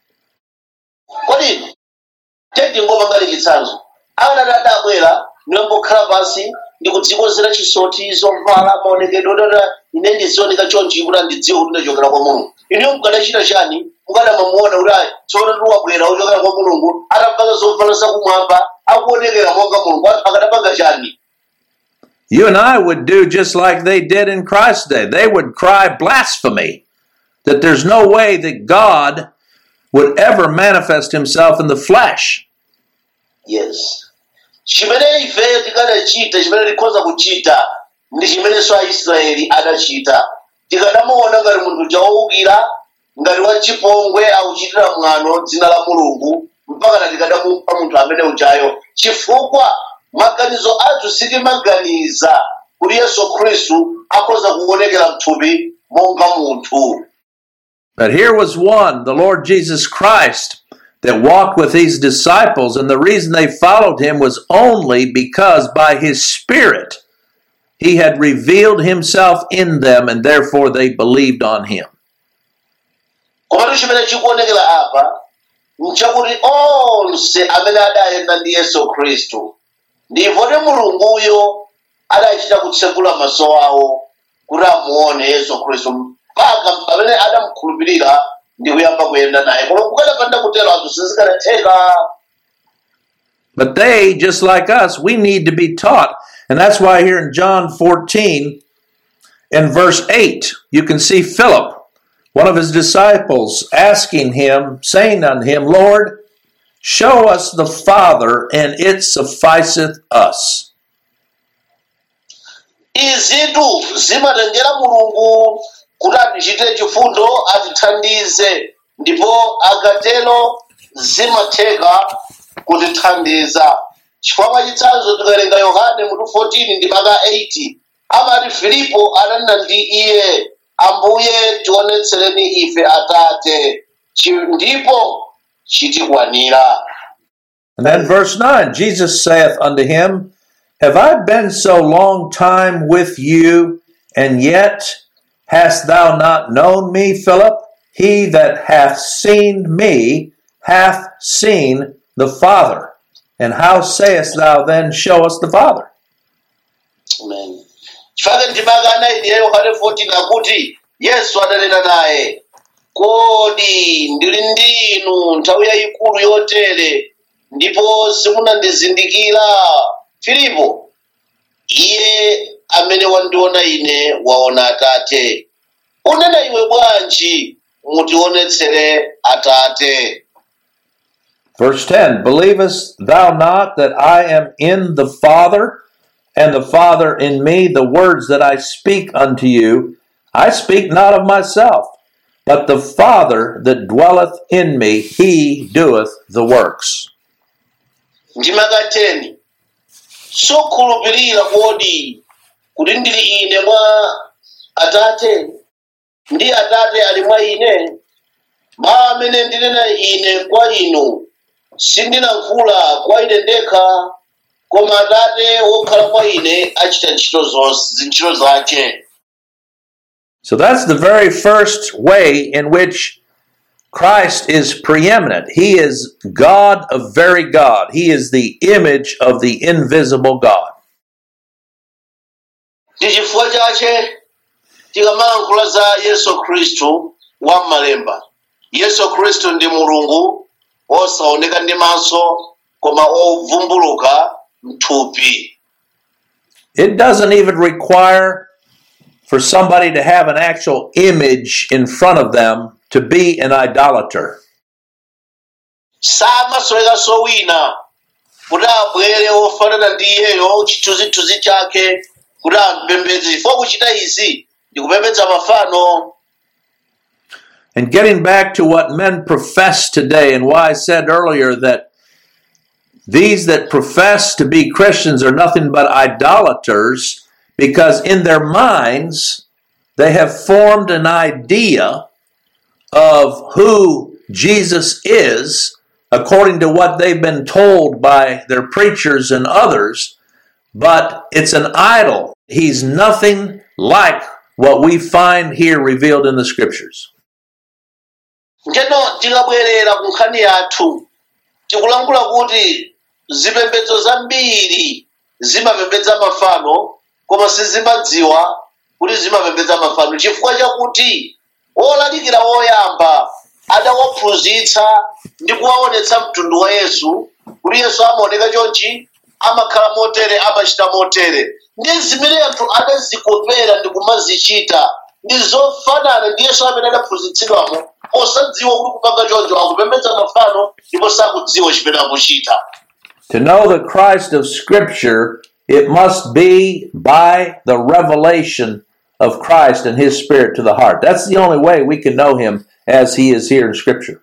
Kodi tete ngoma ngale chitsanzo ana dadabwera ndimbokhala pansi ndikudzikonzera chisoti zovala maonekedwe dada ine ndizioneka chonchi kuti ndidziwe kuti ndachokera kwa Mulungu. Ine mukadachita chani mukadamamuona kuti tsono ndiwabwera ochokera kwa Mulungu atapanga zovala zakumwamba akuonekera monga Mulungu akadapanga chani? You and I would do just like they did in Christ's day. They would cry blasphemy, that there's no way that God would ever manifest himself in the flesh. Yes. Chimene ife tikadachita, chimene tikhoza kuchita, ndi chimene so Aisraeli adachita. Tikadamuona ngati munthu chowukira, ngati wachipongwe akuchitira mwano dzina la Mulungu, mpaka tikadamupa munthu amene uchayo. Chifukwa maganizo athu sitimaganiza kuti Yesu Khristu akhoza kuonekera mthupi monga munthu. But here was one, the Lord Jesus Christ, that walked with these disciples, and the reason they followed him was only because by his Spirit he had revealed himself in them, and therefore they believed on him. Komatu chimene chikuonekera apa nchakuti onse amene adayenda ndi Yesu Khristu ndivoti Mulunguyo adachita kutsekula maso awo kuti amuone Yesu Khristu mpaka pamene adamukhulupirira ndi kuyamba kuyenda naye. Koma kukadapanda kutero anthu sizikanatheka. But they, just like us, we need to be taught. And that's why here in John 14, in verse 8, you can see Philip, one of his disciples, asking him, saying unto him, Lord, show us the Father, and it sufficeth us. Izitu zimatengera Mulungu kuti atichitire chifundo atithandize, ndipo akatero zimatheka kutithandiza. Chifukwa chitsanzo tikawerenga Yohane mutu 14 ndi maka 8 amati Filipo ananena ndi iye, Ambuye tionetsereni ife Atate, ndipo chitikwanira. And then verse 9, Jesus saith unto him, Have I been so long time with you, and yet hast thou not known me, Philip? He that hath seen me hath seen the Father. And how sayest thou then, Show us the Father? Amen. Chifukwa ndimaka ine Yohane 14 akuti Yesu adanena naye, kodi ndili ndinu nthawi yayikulu yotere ndipo simunandizindikira Filipo? Iye amene wandiona ine waona Atate. Unena iwe bwanji mutionetsere Atate? Verse 10, believest thou not that I am in the Father, and the Father in me? The words that I speak unto you, I speak not of myself, but the Father that dwelleth in me, he doeth the works. Ndimaka 10 sokhulupirira kodi kuti ndili ine mwa Atate ndi Atate ali mwa ine? Mawu amene ndinena ine kwa inu sindinankhula kwa ine ndekha, koma Atate wokhala mwa ine achita ntchito zake. So that's the very first way in which Christ is preeminent. He is God of very God. He is the image of the invisible God. Ndi chifukwa chache tikamalankhula za Yesu Khristu wam'malemba. Yesu Khristu ndi Mulungu osaoneka ndi maso koma ovumbuluka m'thupi. It doesn't even require for somebody to have an actual image in front of them to be an idolater. Samasolekanso wina kuti abwere ofanana ndi iyeyo chithunzithunzi chake kuti ampembedze. Chifukwa kuchita izi ndi kupembedza mafano. And getting back to what men profess today, and why I said earlier that these that profess to be Christians are nothing but idolaters, because in their minds they have formed an idea of who Jesus is according to what they've been told by their preachers and others, but it's an idol. He's nothing like what we find here revealed in the Scriptures. Ngeno tikabwerera ku nkhani yathu tikulankhula kuti zipembedzo zambiri zimapembedza mafano koma sizimadziwa kuti zimapembedza mafano, chifukwa chakuti olalikira woyamba adawaphunzitsa ndi kuwaonetsa mtundu wa Yesu kuti Yesu amaoneka chonchi, amakhala motere, amachita motere. Ndi zimene anthu adazikopera ndi kumazichita ndi zofanana ndi Yesu amene adaphunzitsidwamo, osadziwa kuti kupanga choncho akupembedza mafano ndipo sakudziwa chimene akuchita. To know the Christ of Scripture, it must be by the revelation of Christ and His Spirit to the heart. That's the only way we can know Him as He is here in Scripture.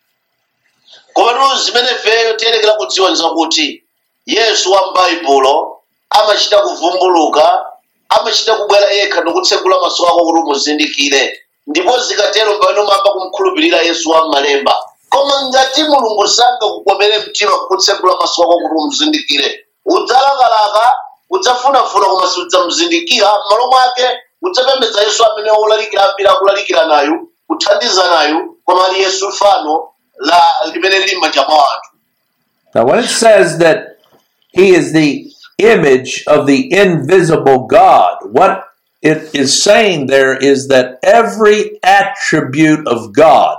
Koma zimene feyo tiyenekera kudziwa nzakuti Yesu wa m'Baibulo amachita kuvumbuluka, amachita kubwera yekha ndikutsegula maso ako kuti umuzindikire, ndipo zikatero pamene umayamba kumkhulupirira Yesu wa m'Malemba. Koma ngati Mulungu sangakukomere mtima kukutsegula maso ako kuti umuzindikire, udzalakalaka, udzafunafuna koma sudzamuzindikira. M'malo mwake udzapembedza Yesu amene olalikira ambiri akulalikira nayo, kuthandiza nayo, koma ali Yesu fano la limene lili m'manja mwa anthu. Now, when it says that He is the image of the invisible God, what it is saying there is that every attribute of God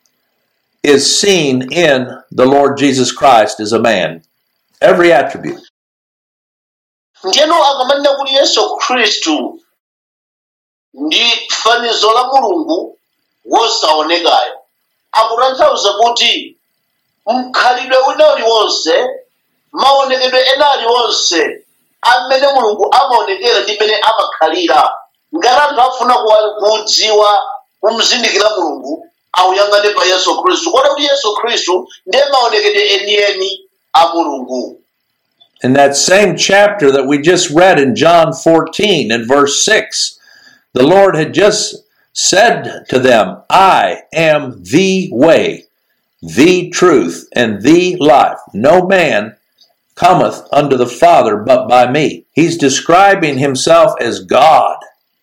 is seen in the Lord Jesus Christ as a man. Every attribute. Ngeno akamanena kuti Yesu Khristu ndi fanizo la Mulungu wosaonekayo, akutanthauza kuti mkhalidwe wina uliwonse, maonekedwe ena aliwonse amene Mulungu amaonekera ndi mene amakhalira. Ngati anthu afuna kudziwa kumuzindikira Mulungu, awuyang'ane pa Yesu Khristu. Kodi kuti Yesu Khristu ndiye maonekedwe enieni a Mulungu. In that same chapter that we just read in John 14 and verse 6, the Lord had just said to them, I am the way, the truth, and the life. No man cometh unto the Father but by me. He's describing himself as God.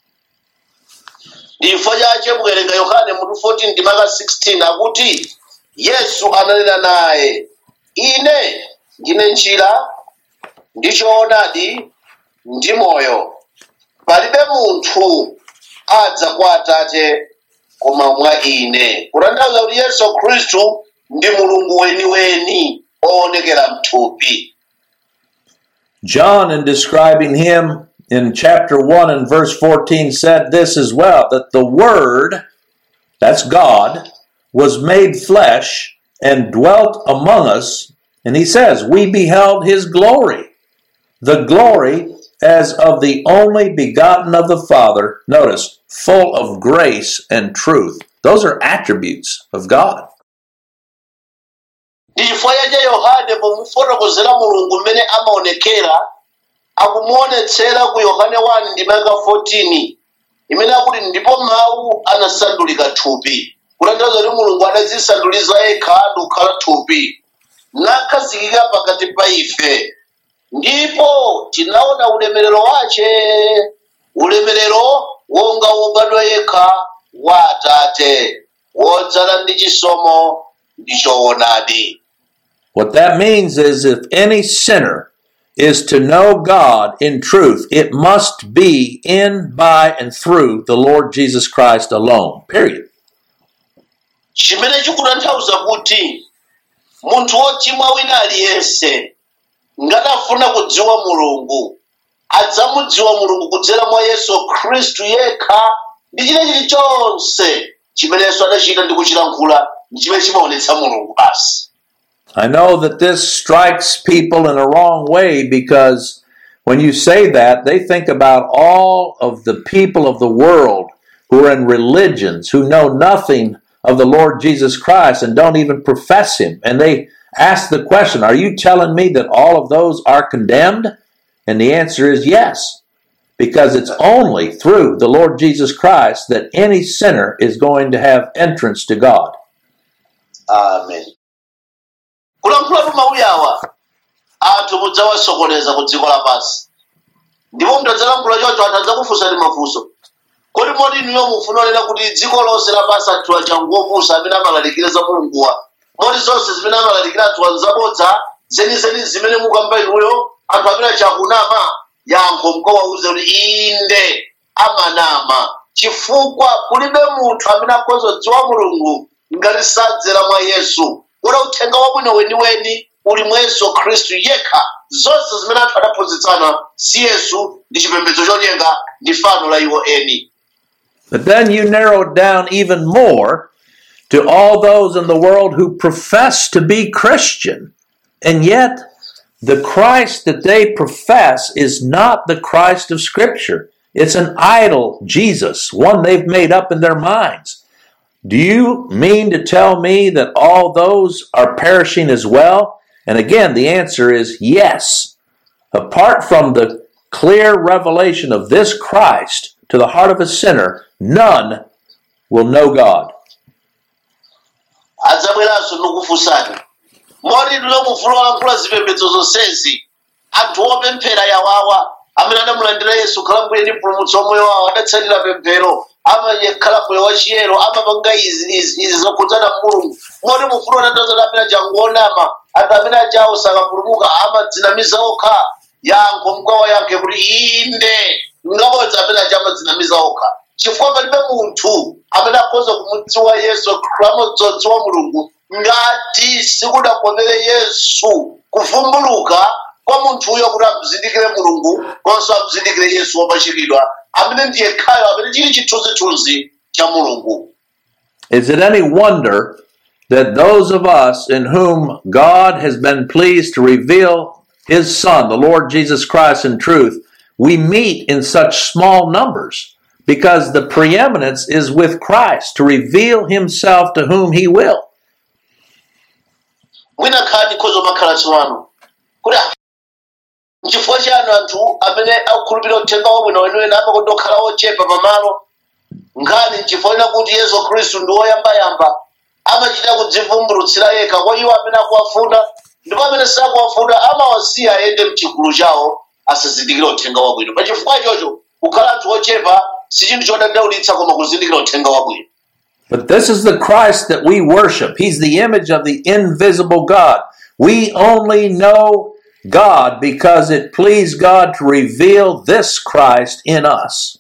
Chifukwa chache mukawerenga Yohane mutu 14 ndi maka 16 akuti Yesu ananena naye, ine ndine njira ndi choonadi ndi moyo, palibe munthu adza kwa Atate koma mwa ine. Kutanthauza kuti Yesu Khristu ndi Mulungu weniweni oonekera m'thupi. John, in describing him in chapter 1 and verse 14, said this as well, that the Word, that's God, was made flesh and dwelt among us. And he says, we beheld his glory, the glory as of the only begotten of the Father. Notice, full of grace and truth. Those are attributes of God. Chifukwa cha Yohane pomufotokozera Mulungu mmene amaonekera akumuonetsera ku Yohane 1:14 imene akuti ndipo mawu anasandulika thupi. Kutanthauza kuti Mulungu anadzisanduliza yekha kukhala thupi nakhazikika pakati pa ife, ndipo tinaona ulemerero wace, ulemerero wonga wobadwa yekha wa Atate, wodzala ndi chisomo ndi choonadi. What that means is if any sinner is to know God in truth, it must be in, by, and through the Lord Jesus Christ alone. Period. Chimene chikutanthauza kuti munthu wochimwa wina aliyense ngatafuna kudziwa Mulungu adzamudziwa Mulungu kudzera mwa Yesu Khristu yekha ndi chilichonse chimene Yesu adachita ndi kuchilankhula ndi chimene chimaonetsa Mulungu basi. I know that this strikes people in a wrong way because when you say that, they think about all of the people of the world who are in religions, who know nothing of the Lord Jesus Christ and don't even profess him. And they ask the question, are you telling me that all of those are condemned? And the answer is yes, because it's only through the Lord Jesus Christ that any sinner is going to have entrance to God. Amen. Kulankhula mawu awa anthu mudzawasokoneza ku dziko lapansi, ndipo mudzalankhula choncho anthu adzakufunsani mafunso. Kodi moti inuyo mufunolera kuti dziko lonse lapansi anthu achangopusa amene amalalikira za Mulunguwa, moti zonse zimene amalalikira anthu anzabodza zenizeni zimene mukamba inuyo anthu amene achakunama? Yankho mukawauze kuti inde amanama, chifukwa kulibe munthu amene akhoza kudziwa Mulungu ngati sadzera mwa Yesu. Ula uthenga wabwino weniweni uli mwa Yesu Khristu yekha. Zonse zimene anthu adaphunzitsana si Yesu ndi chipembedzo chonyenga ndi fano la iwo eni. But then you narrow it down even more to all those in the world who profess to be Christian, and yet the Christ that they profess is not the Christ of Scripture. It's an idol Jesus, one they've made up in their minds. Do you mean to tell me that all those are perishing as well? And again, the answer is yes. Apart from the clear revelation of this Christ to the heart of a sinner, none will know God. Adzabweranso ndikufunsani, moti ndilo mufulolankhula zipembedzo zonsezi anthu opemphera yawawa amene adamulandira Yesu khala mbuye ndi mpulumutsi wa moyo wawo adatsatira pemphero amakhala moyo wachiyero amapanga izi zokhudzana Mulungu, moti mufulolankhula amene achangonama anthu amene achawo sakapulumuka amadzinamiza okha? Yankho mukawayankhe kuti inde ngabodza amene achamadzinamiza okha, chifukwa palibe munthu amene akhoza kumudziwa Yesu Khristu wa Mulungu ngati sikudakomere Yesu kuvumbuluka kwa munthuyo kuti amuzindikire Mulungu konso amuzindikire Yesu wopachikidwa amene ndiye khayo amene chili chithunzithunzi cha Mulungu. Is it any wonder that those of us in whom God has been pleased to reveal his Son, the Lord Jesus Christ in truth, we meet in such small numbers? Because the preeminence is with Christ to reveal himself to whom he will. Mwina khadi khozo makhala tswano kuti nchifukwa chanu anthu amene akukhulupirira uthenga wabwino weniweni amakondokhala ochepa pamalo nkhani nchifukwa kuti Yesu Khristu ndi woyambayamba amachita kudzivumbulutsira yekha kwa iwo amene akuwafuna, ndipo amene sakuwafuna amawasiya ayende mchigulu chawo asazindikire uthenga wabwino. Pa chifukwa ichocho kukhala anthu ochepa si chinthu chodandaulitsa koma kuzindikira uthenga wabwino. But this is the Christ that we worship. He's the image of the invisible God. We only know God because it pleased God to reveal this Christ in us.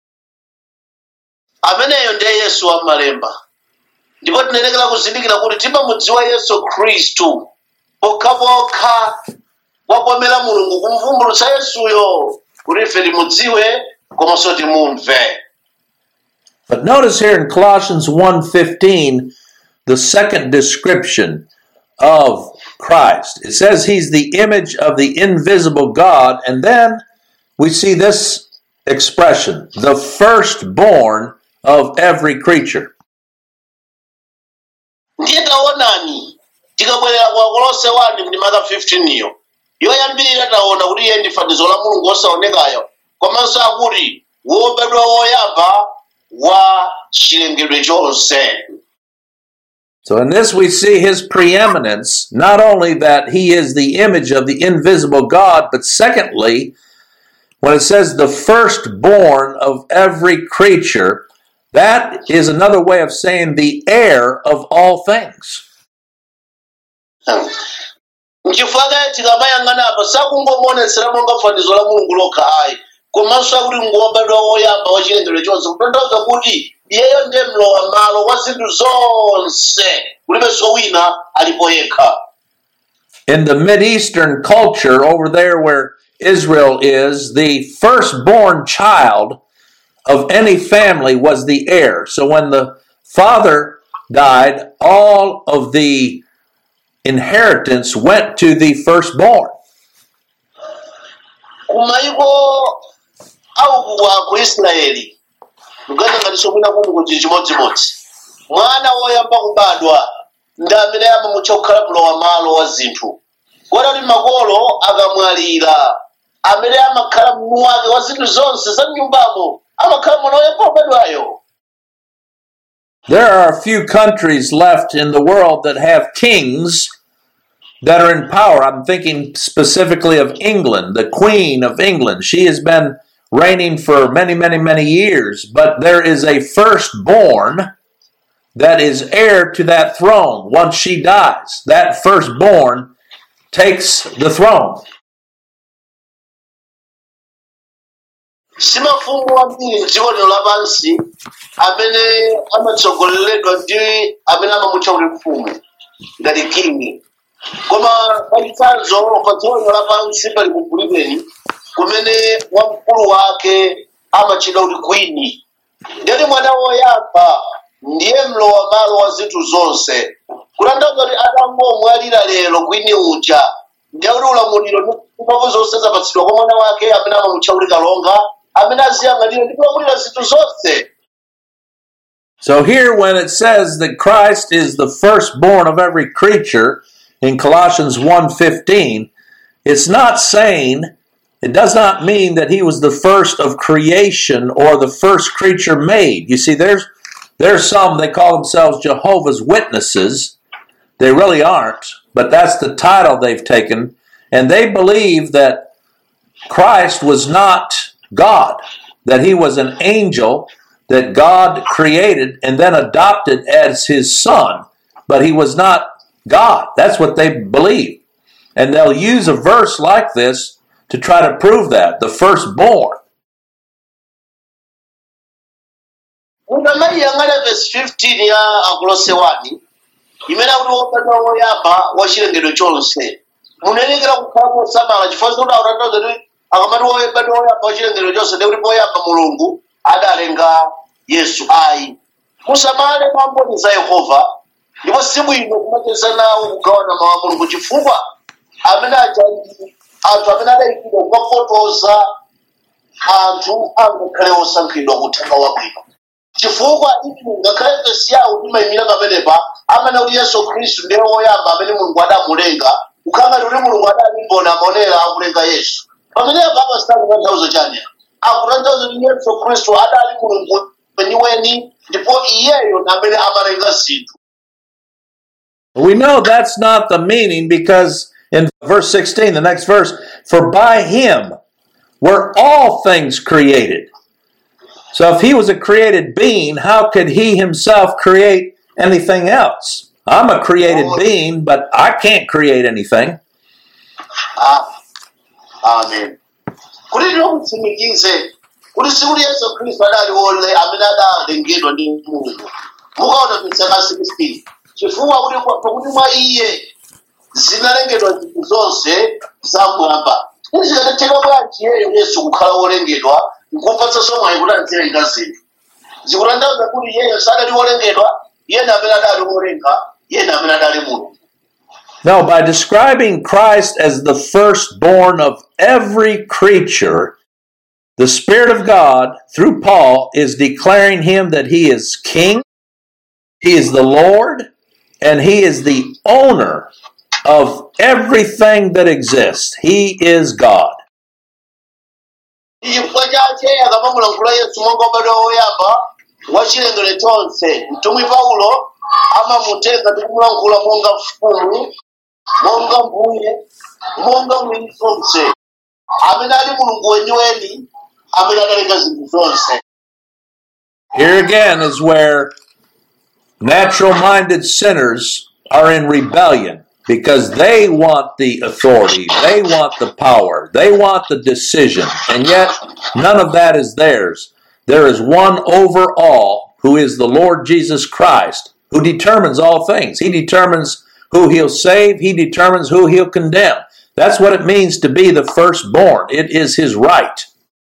Ameneyo ndiye Yesu wa malemba. Ndipo tinenekera kuzindikira kuti timamudziwa Yesu Khristu pokhapokha wakomera Mulungu kumvumbulutsa Yesuyo kuti ife timudziwe komanso timumve. But notice here in Colossians 1:15, the second description of Christ. It says he's the image of the invisible God, and then we see this expression, the firstborn of every creature. Ndiye taonani tikabwerera kwa Kolose 1 ndi maka 15 iyo yoyambirira taona kuti iye ndi fanizo la Mulungu osaonekayo komanso akuti wobadwa woyamba wa chilengedwe chonse. So in this we see his preeminence, not only that he is the image of the invisible God, but secondly, when it says the firstborn of every creature, that is another way of saying the heir of all things. Nchifukwa tikamayang'ana apa sakungomuonetsera monga fanizo la Mulungu lokha ayi komanso akuti ngobadwa woyamba wa chilengedwe chonse kutanthauza kuti iyeyo ndiye mlowa malo wa zinthu zonse kulibenso wina alipo yekha. In the Mideastern culture over there where Israel is, the firstborn child of any family was the heir. So when the father died, all of the inheritance went to the firstborn. Kumayiko au ku Israeli ngati mwina kundu kuti chimodzimodzi mwana woyamba kubadwa ndi amene amamutcha kukhala mlowa malo wa zinthu kodi kuti makolo akamwalira amene amakhala mwini wake wa zinthu zonse za mnyumbamo amakhala mwana woyamba kubadwayo. There are a few countries left in the world that have kings that are in power. I'm thinking specifically of England, the Queen of England. She has been reigning for many, many, many years, but there is a firstborn that is heir to that throne. Once she dies, that firstborn takes the throne. Simafumu ambiri m'dziko lino lapansi amene amatsogoleredwa ndi amene amamutcha kuti mfumu ngati king. Koma pachitsanzo pa dziko lino lapansi pali ku Britain kumene wamkulu wake amatchedwa kuti queen. Ndiye mwana woyamba ndiye mlowa malo wa zinthu zonse. Kutanthauza kuti atangomwalira lero queen uja ndiye kuti ulamuliro ndi mphamvu zonse zapatsidwa kwa mwana wake amene amamutcha kuti kalonga amene aziyang'anira ndi kulamulira zinthu zonse. So here when it says that Christ is the firstborn of every creature in Colossians 1:15, it's not saying, it does not mean that he was the first of creation or the first creature made. You see, there's some, they call themselves Jehovah's Witnesses. They really aren't, but that's the title they've taken. And they believe that Christ was not God, that he was an angel that God created and then adopted as his son, but he was not God. That's what they believe. And they'll use a verse like this to try to prove that, the firstborn. Ukamayang'ana verse 15 ya Kolose 1 imene akuti wobadwa woyamba wa chilengedwe chonse munenekera kukhala mosamala chifukwa kuti akutanthauza kuti akamati wobadwa woyamba wa chilengedwe chonse ndi kuti poyamba Mulungu adalenga Yesu ayi. Musamale mamboni za Yehova ndipo sibwino kumacheza nawo kugawana mawu a Mulungu chifukwa amene anthu amene adayikidwa kukafotoza anthu angakhale osankhidwa kuthenga wabwino. Chifukwa iwo ngakhale vesi yawo imayimira pamenepa amene kuti Yesu Khristu ndiye woyamba amene Mulungu adamulenga kukhala kuti Mulungu adalimbona amaonera akulenga Yesu. Pamenepa amasitani kutanthauza chani akutanthauza kuti Yesu Khristu adali Mulungu weniweni ndipo iyeyo amene amalenga zinthu. We know that's not the meaning because in verse 16, the next verse, for by him were all things created. So if he was a created being, how could he himself create anything else? I'm a created being, but I can't create anything. Amen. Kuti ndikutsimikize kuti sikuti Yesu Khristu adali wole amene adalengedwa ndi Mulungu. Mukaona mitsaka 16. Chifukwa kuti mwa iye zinalengedwa zinthu zonse zamwamba. Zikanatheka bwanji iyeyo Yesu kukhala wolengedwa nkupatsa somwayi kuti azilenga zinthu. Zikutanthauza kuti iyeyo sadali wolengedwa, yena amene adali wolenga yena amene adali munthu. No, by describing Christ as the firstborn of every creature, the Spirit of God, through Paul, is declaring him that he is king, he is the Lord, and he is the owner of everything that exists. He is God. Chifukwa chake akamamulankhula Yesu monga ubatizo woyamba wa chilengedwe chonse, mtumwi Paulo amamutenga ndi kumulankhula monga mfumu, monga mbuye, monga mwini zonse, amene ali mulungu weniweni, amene adalenga zinthu zonse. Here again is where natural-minded sinners are in rebellion because they want the authority, they want the power, they want the decision, and yet none of that is theirs. There is one over all who is the Lord Jesus Christ, who determines all things. He determines who he'll save, he determines who he'll condemn. That's what it means to be the firstborn. It is his right.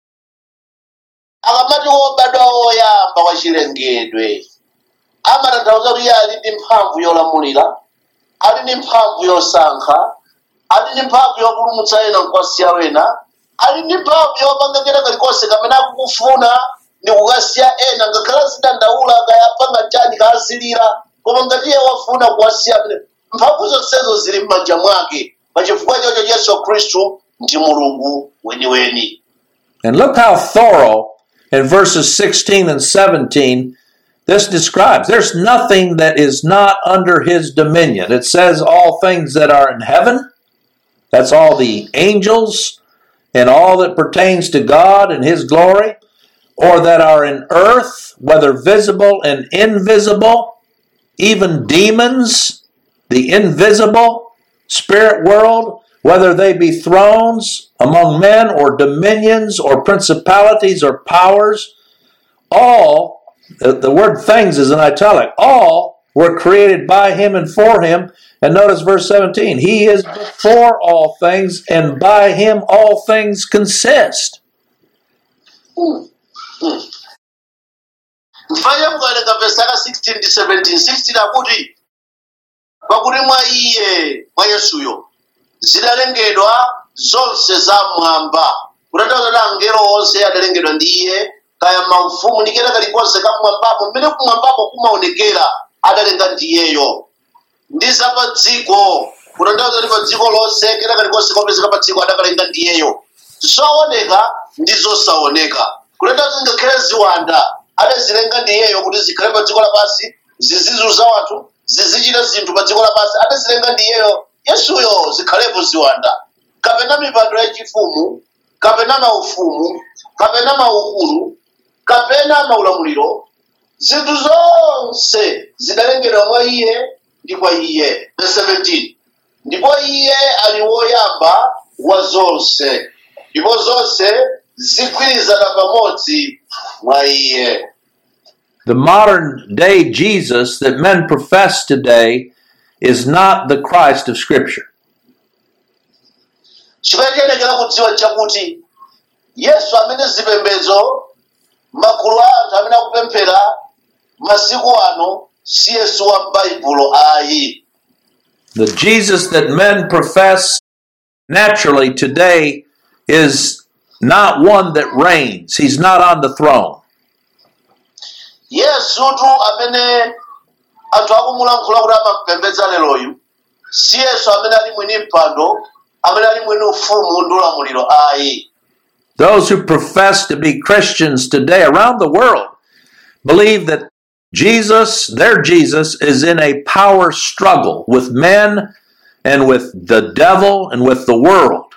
Akamati wobadwa woyamba wa chilengedwe amatanthauza kuti ali ndi mphamvu yolamulira, ali ndi mphamvu yosankha, ali ndi mphamvu yopulumutsa ena nkuwasiya wena, ali ndi mphamvu yopanga kena kalikonse kamene akukufuna ndi kukasiya ena ngakhale azidandaula kayapanga chani kaazilira, koma ngati iye wafuna kuwasiya mphamvu zonsezo zili m'manja mwake. Pachifukwa chocho Yesu Khristu ndi Mulungu weniweni. And look how thorough in verses 16 and 17 this describes. There's nothing that is not under his dominion. It says all things that are in heaven, that's all the angels and all that pertains to God and his glory, or that are in earth, whether visible and invisible, even demons, the invisible spirit world, whether they be thrones among men or dominions or principalities or powers, all, the word things is in italic, all were created by him and for him. And notice verse 17, he is before all things, and by him all things consist. Mfanya mkalenga verse 16 to 17, 16 akuti pakuti mwa iye mwa Yesuyo zidalengedwa zonse za mwamba, kutanthauza angelo onse adalengedwa ndi iye, kaya maufumu ndi kena kalikonse kamwambapo mmene kumwambapo kumaonekera adalenga ndi iyeyo, ndi za pa dziko kutanthauza ndi pa dziko lonse kena kalikonse kopezeka pa dziko adakalenga ndi iyeyo, zooneka ndi zosaoneka, kutanthauza ngakhale ziwanda adazilenga ndi iyeyo kuti zikhale pa dziko lapansi, zizizunza wanthu, zizichita zinthu pa dziko lapansi, adazilenga ndi iyeyo Yesuyo zikhalepo ziwanda, kapena mipando yachifumu, kapena maufumu, kapena maukulu, kapena maulamuliro, zinthu zonse zidalengedwa mwa iye ndi kwa iye. Verse 17, ndipo iye ali woyamba wa zonse, ndipo zonse zigwirizana pamodzi mwa iye. The modern day Jesus that men profess today is not the Christ of Scripture. Chimene chiyenekera kudziwa chakuti Yesu amene zipembedzo magulu a anthu amene akupemphera masiku ano si Yesu wa m'Baibulo ayi. The Jesus that men profess naturally today is not one that reigns. He's not on the throne. Yesutu amene anthu akumulankhula kuti amapembedza leroyu si Yesu amene ali mwini mpando, amene ali mwini ufumu ndi ulamuliro ayi. Those who profess to be Christians today around the world believe that Jesus, their Jesus, is in a power struggle with men and with the devil and with the world.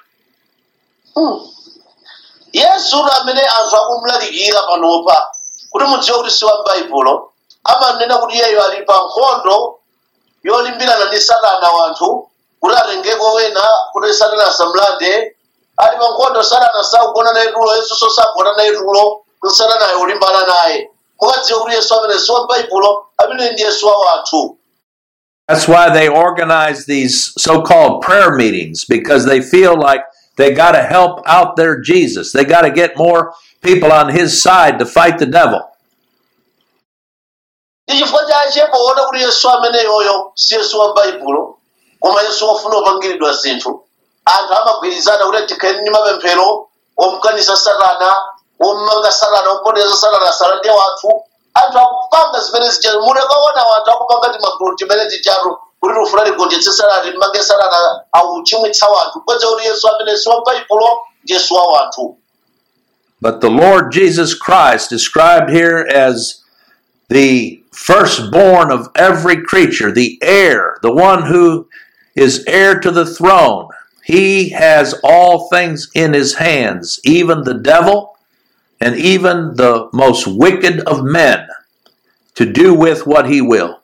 Yesu amene anthu akumulalikira panopa kuti mudziwe kuti si wa m'Baibulo, amanena kuti iyeyo ali pa nkhondo yolimbirana ndi Satana wanthu kuti atengeko wena kuti Satana asamulande. Ali pa nkhondo, Satana sakugona naye tulo, Yesu sakugona naye tulo, Satanayo ulimbana naye. Mukadziwe kuti Yesu amene si wa m'Baibulo, amene ndi Yesu wa wanthu. That's why they organize these so-called prayer meetings, because they feel like they got to help out their Jesus. They got to get more people on his side to fight the devil. ndi chifukwa chache poona kuti Yesu ameneyoyo si Yesu wa m'Baibulo koma Yesu wofuna kupangiridwa zinthu, anthu amagwirizana kuti tikhale ndi mapemphero omkanisa Satana, ommanga Satana, omponeza Satana asalande wathu. Anthu akupanga zimene zichalo mulekaona wanthu akupanga timagulu timene tichalo kuti lufuna ligonjetse Satana limange Satana auchimwitsa wanthu kwenza kuti Yesu amene si wa m'Baibulo ndi Yesu wa wanthu. But the Lord Jesus Christ, described here as the firstborn of every creature, the heir, the one who is heir to the throne, he has all things in his hands, even the devil and even the most wicked of men, to do with what he will.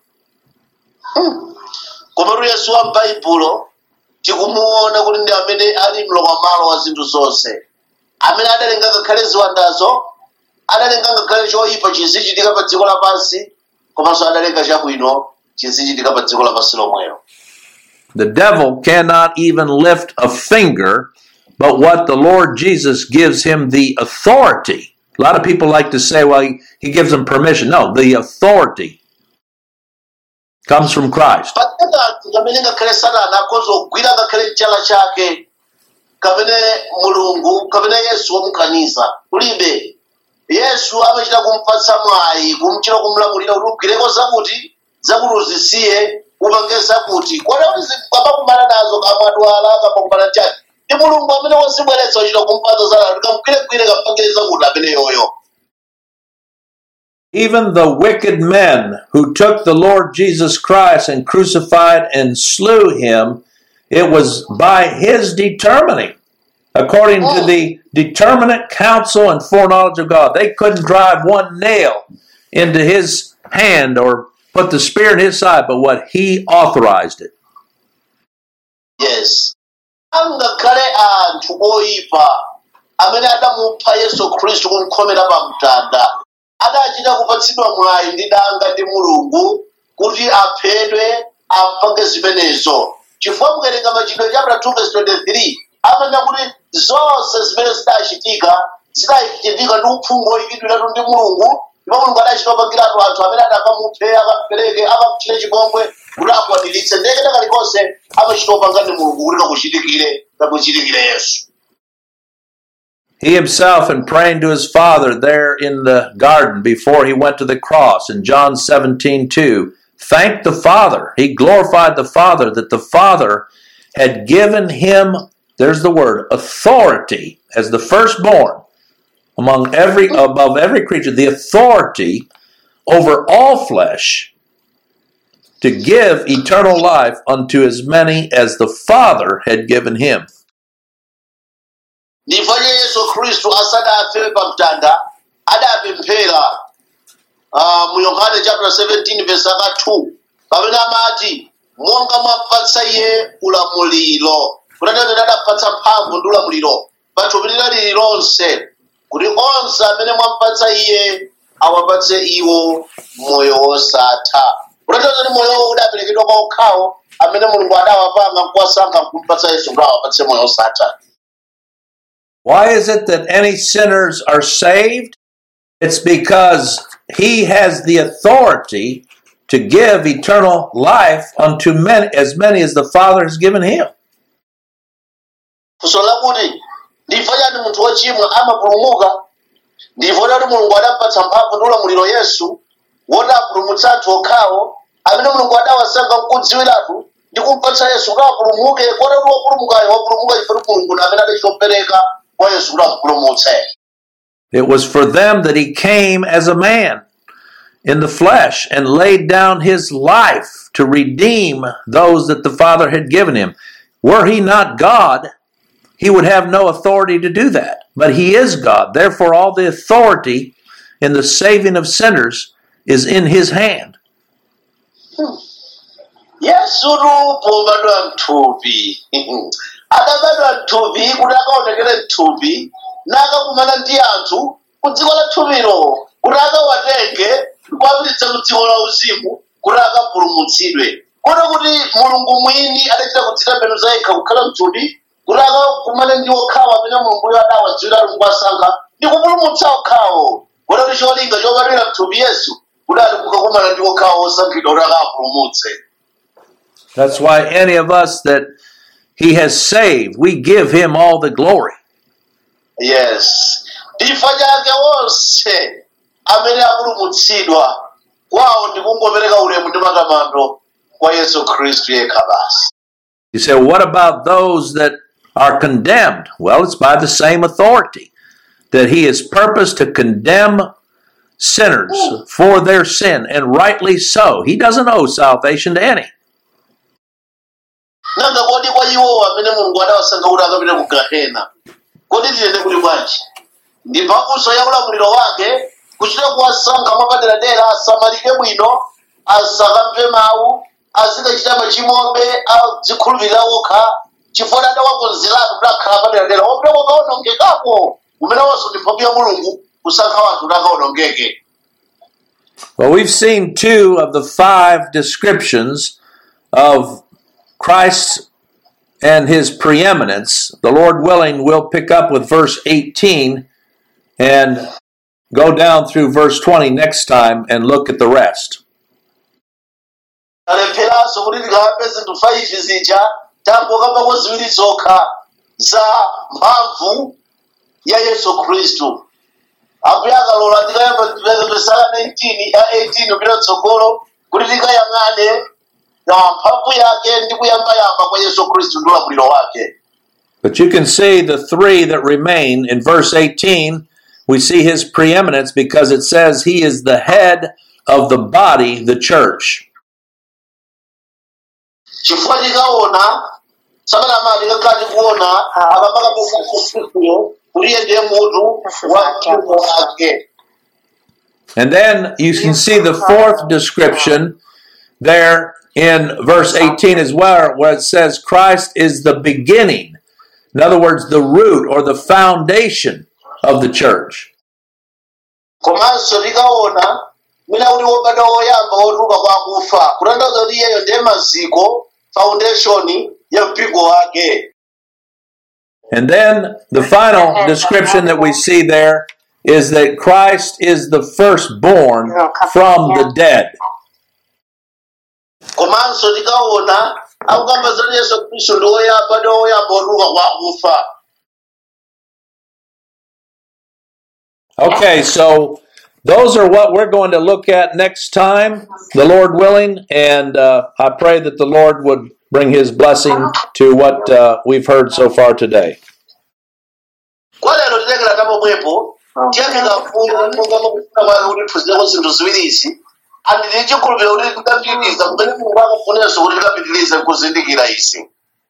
Koma Yesu wa m'Baibulo tikumuona kuti ndi amene ali mlowa malo wa zinthu zonse, amene adalenga ngakhale ziwandazo, adalenga ngakhale choyipa chizichitika pa dziko lapansi, komanso adalenga chabwino chizichitika pa dziko lapansi lomwelo. The devil cannot even lift a finger, but what the Lord Jesus gives him the authority. A lot of people like to say, well, he gives them permission. No, the authority comes from Christ. Mulungu kapena Yesu wamukaniza kulibe. Yesu amachita kumpatsa mwayi kumchira kumlamulira kuti ugwireko zakuti uzisiye upange zakuti kodi kuti zikamakumana nazo kamadwala kapakumana chake ndi Mulungu amene wazibweretsa uchita kumpatsa zala kamgwiregwire kapangire zakuti amene yoyo. Even the wicked men who took the Lord Jesus Christ and crucified and slew him, it was by his determining, according to the determinate counsel and foreknowledge of God. They couldn't drive one nail into his hand or put the spear in his side, but what he authorized it. Yes. Angakhale anthu oyipa amene adamupha Yesu Khristu kumkhomera pa mtanda adachita kupatsidwa mwayi ndi danga ndi Mulungu kuti aphedwe apange zimenezo. Chifukwa mukawerenga Machitidwe chapter 2 verse 23 amanena kuti zonse zimene zidachitika ndi uphungu oyikidwiratu ndi Mulungu, ndipo Mulungu adachita kupangiratu anthu amene adakamuphe akapereke akamuchitire chipongwe kuti akwaniritse ndekete kalikonse amachita kupanga ndi Mulungu kuti kakuchitikire Yesu. He himself, in praying to his Father there in the garden before he went to the cross in John 17:2, thanked the Father. He glorified the Father that the Father had given him, there's the word, authority as the firstborn above every creature, the authority over all flesh to give eternal life unto as many as the Father had given him. Ndifanye Yesu Khristu asadafe pa mtanda adapemphera mu Yohane chapter 17 verse 2 pamene amati monga mwapatsa iye ulamuliro kutanthauza adapatsa mphamvu ndi ulamuliro pa thupi lililonse kuti onse amene mwapatsa iye awapatse iwo moyo wosatha. Kutanthauza kuti moyo udaperekedwa kwa okhawo amene Mulungu adawapanga nkuwasankha nkumpatsa Yesu kuti awapatse moyo wosatha. Why is it that any sinners are saved? It's because he has the authority to give eternal life unto as many as the Father has given him. Kusola kuti ndifanya ndi munthu wochimwa amapulumuka, ndifuna kuti Mulungu adapatsa mphamvu ndi ulamuliro Yesu woti apulumutse anthu okhawo amene Mulungu adawasankha nkudziwiratu ndi kumpatsa Yesu kuti apulumuke kota kuti wapulumukayo wapulumuka chifukwa kuti Mulungu amene adachipereka kwa Yesu kuti amupulumutse. It was for them that he came as a man in the flesh and laid down his life to redeem those that the Father had given him. Were he not God, he would have no authority to do that. But he is God. Therefore, all the authority in the saving of sinners is in his hand. Yesu pobadwa mthupi. Adabadwa mthupi kuti akaonekere mthupi nakakumana ndi anthu kudziko la thupilo kuti akawatenge kuwapititsa kudziko la uzimu kuti akapulumutsidwe. Kota kuti Mulungu mwini adachita kudzitembenuza yekha kukhala mthupi kuti akakumane ndi okhawo amene Mulunguyo adawadziwira kuti ngwasankha ndi kupulumutsa okhawo. Kota kuti cholinga chobadwira mthupi Yesu kudali kukakumana ndi okhawo osankhidwa kuti akapulumutse. That's why any of us that he has saved, we give him all the glory. Yes. Chifukwa chake onse amene apulumutsidwa kwawo ndi kungopereka ulemu ndi matamando kwa Yesu Khristu yekha basi. You say, well, what about those that are condemned? Well, it's by the same authority that he has purposed to condemn sinners for their sin, and rightly so. He doesn't owe salvation to any. Nanga kodi kwa iwo amene Mulungu adawasankha kuti akapita ku Gehena, kodi tiyende kuli bwanji? Ndi mphamvu ya ulamuliro wake kuchita kuwasankha mwapaderadera asamalike bwino, asakamve mawu, azikachita machimobe, azikhulupirira okha, chifukwa adawakonzeratu kuti akhala paderadera wopita kukaonongekako, umene wonso ndi mphamvu ya Mulungu kusankha wanthu kuti akaonongeke. Well, we've seen 2 of the 5 descriptions of Christ and his preeminence. The Lord willing, we'll pick up with verse 18 and go down through verse 20 next time and look at the rest. Talepheranso kuti tikape zinthu 5 zija tangokambako ziwiri zokha za mphamvu ya Yesu Khristu. Ambuye akalola tikayamba verse 18 kupita tsogolo kuti tikayang'ane na mphamvu yake ndi kuyambayamba kwa Yesu Khristu ndi ulamuliro wake. But you can see the 3 that remain. In verse 18, we see his preeminence because it says he is the head of the body, the church. Chifukwa tikaona samalama tikakati kuona akapaka pesa Khristuyo kuti ndiye mutu wa mpingo wake. And then you can see the 4th description there in verse 18 as well, where it says Christ is the beginning. In other words, the root or the foundation of the church. Komanso tikaona mwina kuti wobadwa woyamba wotuluka kwa akufa kutanthauza kuti iyeyo ndiye maziko, foundation ya mpingo wake. And then the final description that we see there is that Christ is the firstborn from the dead. Komanso tikaona akukamba zoti Yesu Khristu ndi woyamba wotuluka kwa akufa. Okay, so those are what we're going to look at next time, the Lord willing, and I pray that the Lord would bring his blessing to what we've heard so far today. Kwa lero titekera tamomwepo tiyamika kuti tuzireko zinthu ziwirisi andi tichikhulupirira kuti tikapitiriza kumene Mulungu akafunenso kuti tikapitirize kuzindikira izi.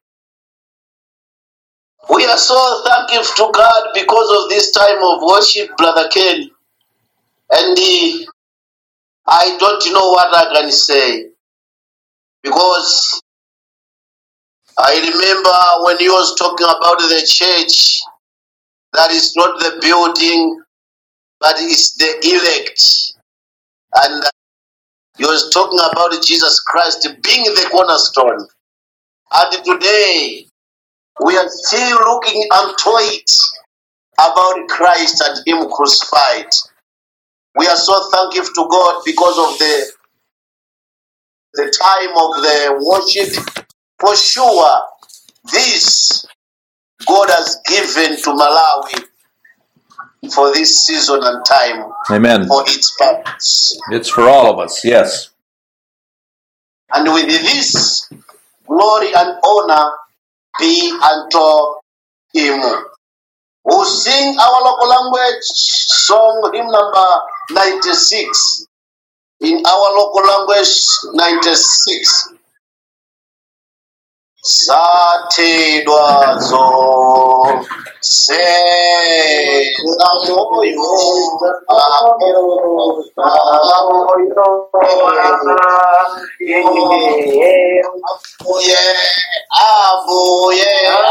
We are so thankful to God because of this time of worship, Brother Ken. And I don't know what I can say. Because I remember when he was talking about the church, that is not the building, but it's the elect. And he was talking about Jesus Christ being the cornerstone. And today, we are still looking unto it about Christ and him crucified. We are so thankful to God because of the time of the worship. For sure, this God has given to Malawi for this season and time. Amen. For its purpose. It's for all of us, yes. And with this, glory and honor be unto him. We'll sing our local language song, hymn number 96. In our local language, 96. Zatedwazo seza moyo abuye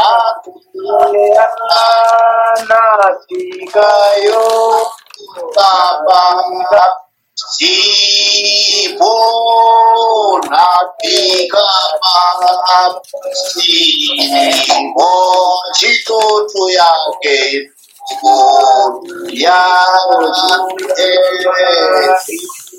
nasikayo baba Sipo napika sipo chitoto yake ya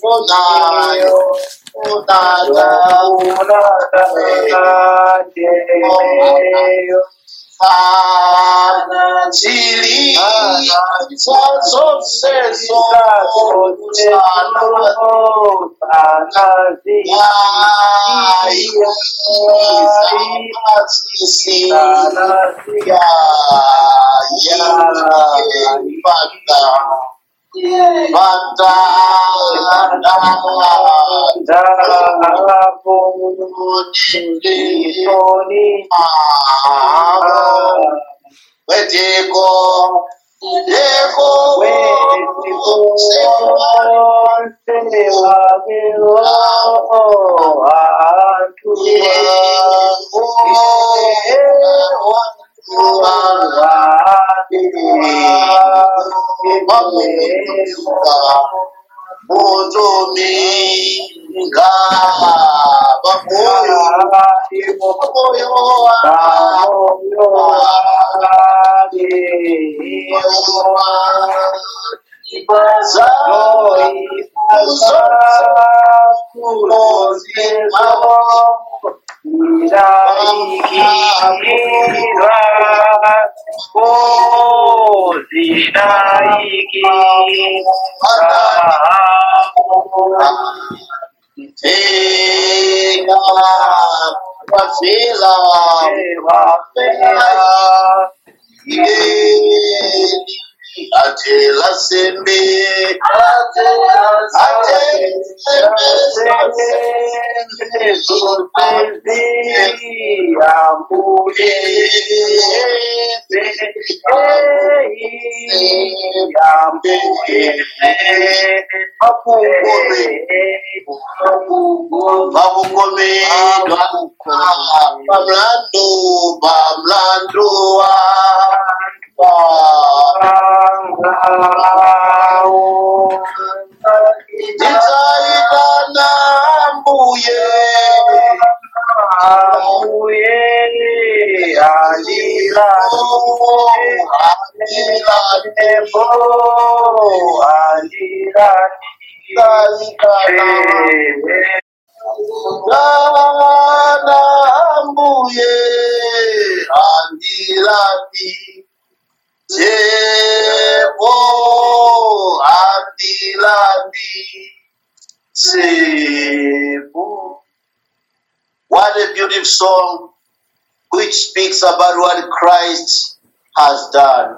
What a beautiful song which speaks about what Christ has done.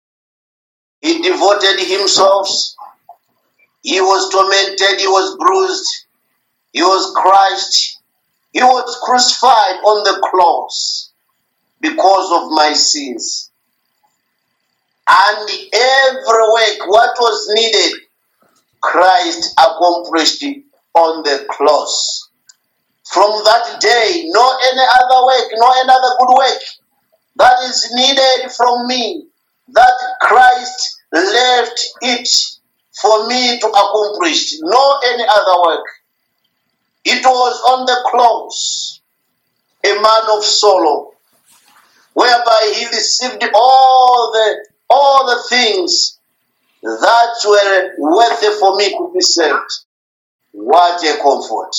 He devoted himself. He was tormented. He was bruised. He was crushed. He was crucified on the cross because of my sins. And every work, what was needed, Christ accomplished it on the cross. From that day, no any other work, no another good work that is needed from me, that Christ left it for me to accomplish. No any other work. It was on the cross, a man of sorrow, whereby he received all the things that were worthy for me to be saved. What a comfort.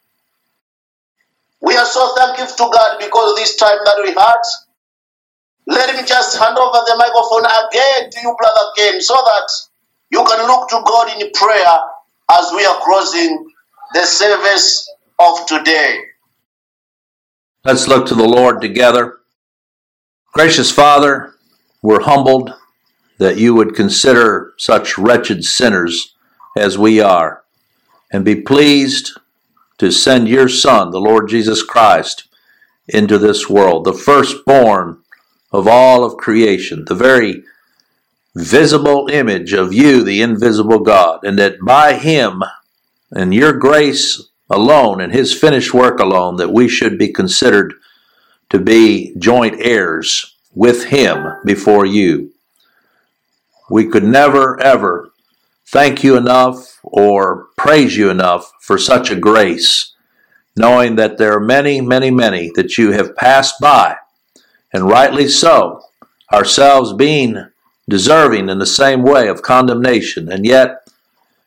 We are so thankful to God because of this time that we had. Let me just hand over the microphone again to you, Brother Ken, so that you can look to God in prayer as we are closing the service of today. Let's look to the Lord together. Gracious Father, we're humbled that you would consider such wretched sinners as we are, and be pleased to send your Son, the Lord Jesus Christ, into this world, the firstborn of all of creation, the very visible image of you, the invisible God, and that by him and your grace alone and his finished work alone, that we should be considered to be joint heirs with him before you. We could never, ever thank you enough or praise you enough for such a grace, knowing that there are many, many, many that you have passed by, and rightly so, ourselves being deserving in the same way of condemnation, and yet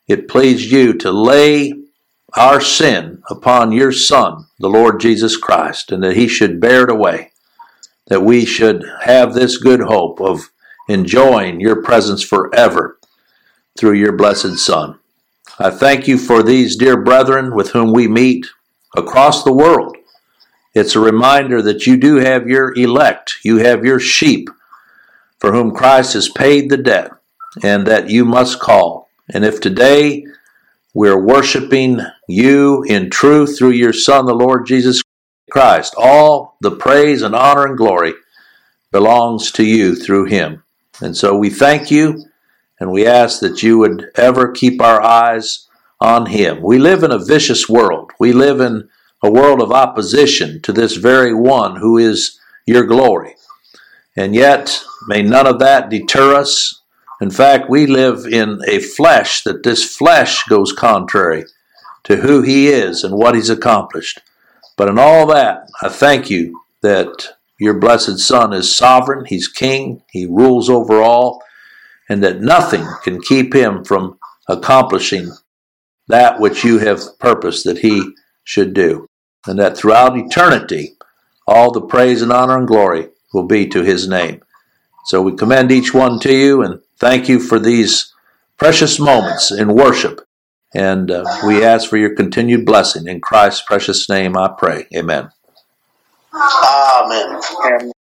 it pleased you to lay our sin upon your Son, the Lord Jesus Christ, and that he should bear it away, that we should have this good hope of enjoying your presence forever through your blessed Son. I thank you for these dear brethren with whom we meet across the world. It's a reminder that you do have your elect, you have your sheep for whom Christ has paid the debt, and that you must call. And if today we're worshiping you in truth through your Son, the Lord Jesus Christ, all the praise and honor and glory belongs to you through him. And so we thank you, and we ask that you would ever keep our eyes on him. We live in a vicious world. We live in a world of opposition to this very one who is your glory. And yet, may none of that deter us. In fact, we live in a flesh that this flesh goes contrary to who he is and what he's accomplished. But in all that, I thank you that your blessed Son is sovereign, he's king, he rules over all, and that nothing can keep him from accomplishing that which you have purposed that he should do. And that throughout eternity, all the praise and honor and glory will be to his name. So we commend each one to you and thank you for these precious moments in worship. And we ask for your continued blessing. In Christ's precious name I pray. Amen. Amen.